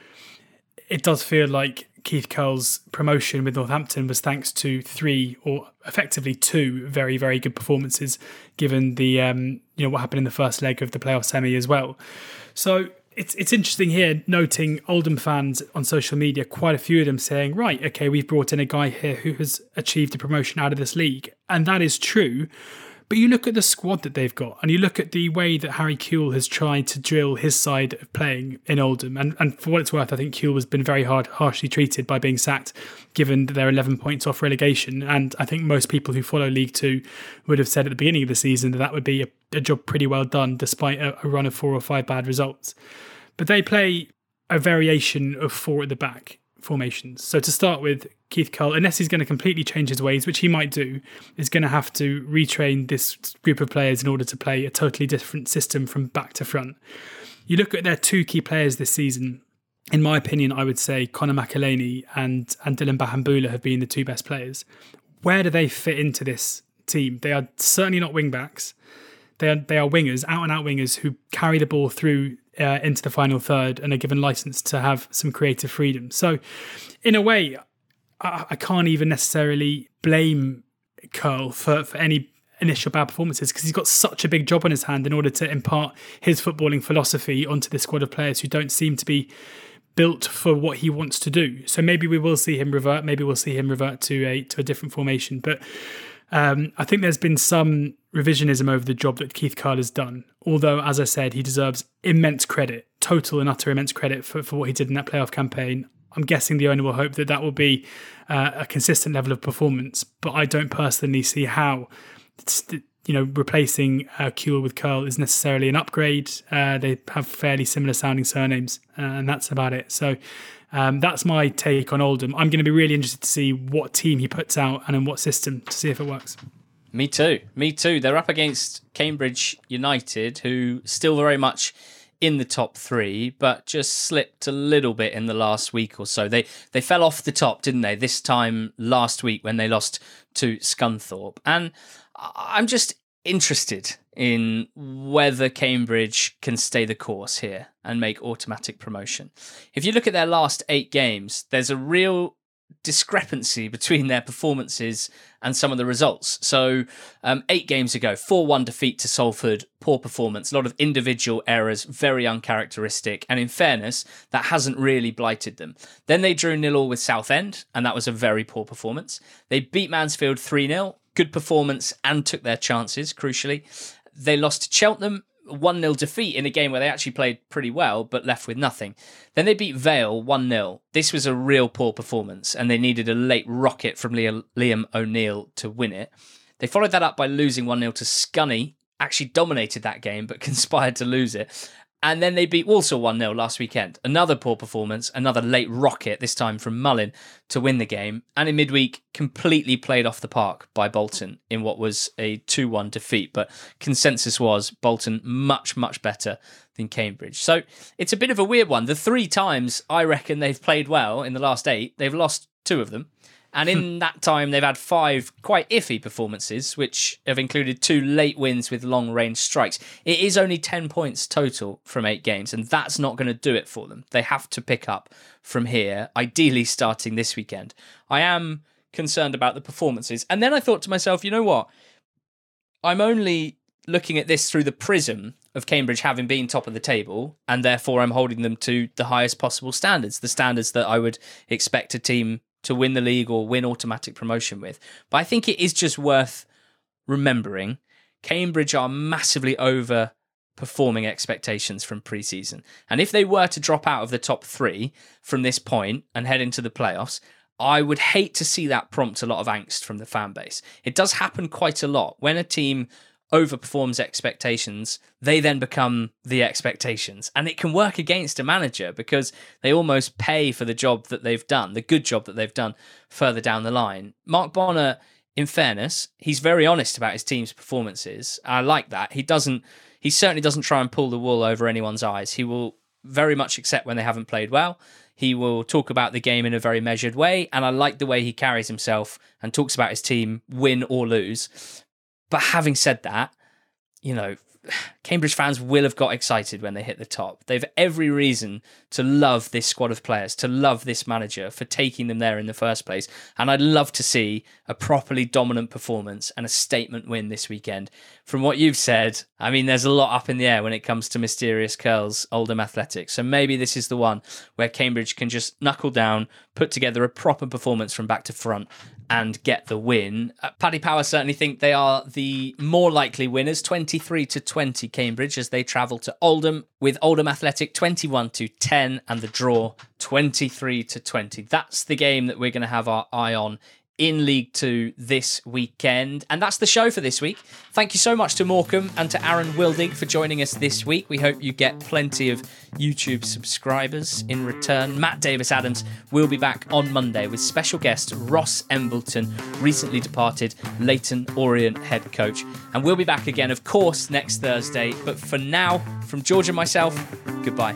It does feel like Keith Curl's promotion with Northampton was thanks to three, or effectively two, very, very good performances, given the um, you know what happened in the first leg of the playoff semi as well. So it's it's interesting here noting Oldham fans on social media, quite a few of them saying, right, okay, we've brought in a guy here who has achieved a promotion out of this league, and that is true. But you look at the squad that they've got, and you look at the way that Harry Kuehl has tried to drill his side of playing in Oldham. And, and for what it's worth, I think Kuehl has been very hard, harshly treated by being sacked, given that they're eleven points off relegation. And I think most people who follow League Two would have said at the beginning of the season that that would be a, a job pretty well done, despite a, a run of four or five bad results. But they play a variation of four at the back formations. So to start with, Keith Curl, unless he's going to completely change his ways, which he might do, is going to have to retrain this group of players in order to play a totally different system from back to front. You look at their two key players this season, in my opinion, I would say Conor McElhaney and, and Dylan Bahambula have been the two best players. Where do they fit into this team? They are certainly not wing backs. They are, they are wingers, out-and-out wingers who carry the ball through uh, into the final third and are given licence to have some creative freedom. So, in a way, I, I can't even necessarily blame Curl for, for any initial bad performances, because he's got such a big job on his hand in order to impart his footballing philosophy onto this squad of players who don't seem to be built for what he wants to do. So maybe we will see him revert. Maybe we'll see him revert to a to a different formation. But um, I think there's been some revisionism over the job that Keith Curl has done. Although, as I said, he deserves immense credit, total and utter immense credit for, for what he did in that playoff campaign. I'm guessing the owner will hope that that will be uh, a consistent level of performance. But I don't personally see how, you know, replacing uh, Kuehl with Curl is necessarily an upgrade. Uh, they have fairly similar sounding surnames, uh, and that's about it. So um, that's my take on Oldham. I'm going to be really interested to see what team he puts out and in what system, to see if it works. Me too. Me too. They're up against Cambridge United, who still very much in the top three, but just slipped a little bit in the last week or so. They they fell off the top, didn't they, this time last week when they lost to Scunthorpe. And I'm just interested in whether Cambridge can stay the course here and make automatic promotion. If you look at their last eight games, there's a real discrepancy between their performances and some of the results. So um, eight games ago, four one defeat to Salford, poor performance, a lot of individual errors, very uncharacteristic. And in fairness, that hasn't really blighted them. Then they drew nil all with Southend, and that was a very poor performance. They beat Mansfield three nil, good performance, and took their chances, crucially. They lost to Cheltenham, one nil defeat in a game where they actually played pretty well, but left with nothing. Then they beat Vale one nil. This was a real poor performance, and they needed a late rocket from Liam O'Neill to win it. They followed that up by losing one nil to Scunny, actually dominated that game, but conspired to lose it. And then they beat Walsall one nil last weekend. Another poor performance, another late rocket, this time from Mullin, to win the game. And in midweek, completely played off the park by Bolton in what was a two one defeat. But consensus was Bolton much, much better than Cambridge. So it's a bit of a weird one. The three times I reckon they've played well in the last eight, they've lost two of them. And in that time, they've had five quite iffy performances, which have included two late wins with long-range strikes. It is only ten points total from eight games, and that's not going to do it for them. They have to pick up from here, ideally starting this weekend. I am concerned about the performances. And then I thought to myself, you know what? I'm only looking at this through the prism of Cambridge having been top of the table, and therefore I'm holding them to the highest possible standards, the standards that I would expect a team to win the league or win automatic promotion with. But I think it is just worth remembering Cambridge are massively overperforming expectations from pre-season. And if they were to drop out of the top three from this point and head into the playoffs, I would hate to see that prompt a lot of angst from the fan base. It does happen quite a lot. When a team overperforms expectations, they then become the expectations. And it can work against a manager because they almost pay for the job that they've done, the good job that they've done further down the line. Mark Bonner, in fairness, he's very honest about his team's performances. I like that. He doesn't, he certainly doesn't try and pull the wool over anyone's eyes. He will very much accept when they haven't played well. He will talk about the game in a very measured way. And I like the way he carries himself and talks about his team, win or lose. But having said that, you know, Cambridge fans will have got excited when they hit the top. They've every reason to love this squad of players, to love this manager for taking them there in the first place. And I'd love to see a properly dominant performance and a statement win this weekend. From what you've said, I mean, there's a lot up in the air when it comes to Mysterious Curls, Oldham Athletic. So maybe this is the one where Cambridge can just knuckle down, put together a proper performance from back to front and get the win. Uh, Paddy Power certainly think they are the more likely winners, twenty-three to twenty Cambridge as they travel to Oldham, with Oldham Athletic twenty-one to ten and the draw twenty-three to twenty. That's the game that we're going to have our eye on in League Two this weekend. And that's the show for this week. Thank you so much to Morecambe and to Aaron Wildig for joining us this week. We hope you get plenty of YouTube subscribers in return. Matt Davis-Adams will be back on Monday with special guest Ross Embleton, recently departed Leyton Orient head coach. And we'll be back again, of course, next Thursday. But for now, from George and myself, goodbye.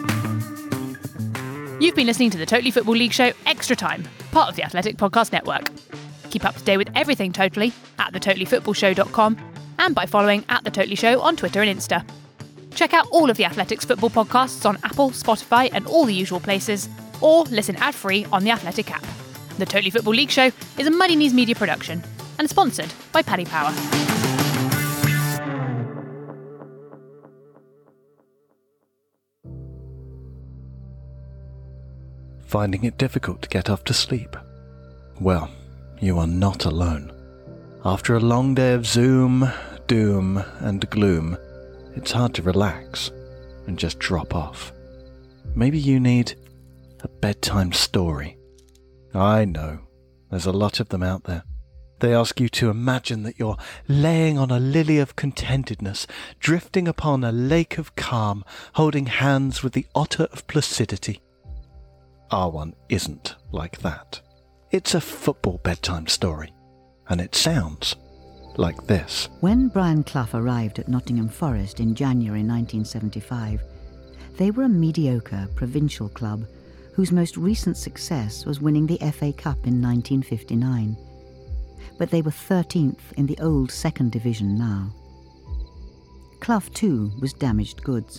You've been listening to the Totally Football League Show Extra Time, part of the Athletic Podcast Network. Keep up to date with everything Totally at the totally football show dot com and by following at The Totally Show on Twitter and Insta. Check out all of the Athletics football podcasts on Apple, Spotify and all the usual places, or listen ad-free on the Athletic app. The Totally Football League Show is a Muddy Knees Media production and sponsored by Paddy Power. Finding it difficult to get off to sleep? Well, you are not alone. After a long day of Zoom, doom and gloom, it's hard to relax and just drop off. Maybe you need a bedtime story. I know, there's a lot of them out there. They ask you to imagine that you're laying on a lily of contentedness, drifting upon a lake of calm, holding hands with the otter of placidity. Our one isn't like that. It's a football bedtime story, and it sounds like this. When Brian Clough arrived at Nottingham Forest in January nineteen seventy-five, they were a mediocre provincial club whose most recent success was winning the F A Cup in nineteen fifty-nine. But they were thirteenth in the old second division now. Clough too was damaged goods.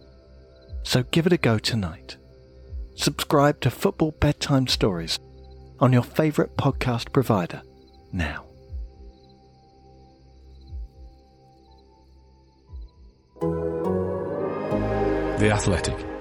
So give it a go tonight. Subscribe to Football Bedtime Stories on your favourite podcast provider now. The Athletic.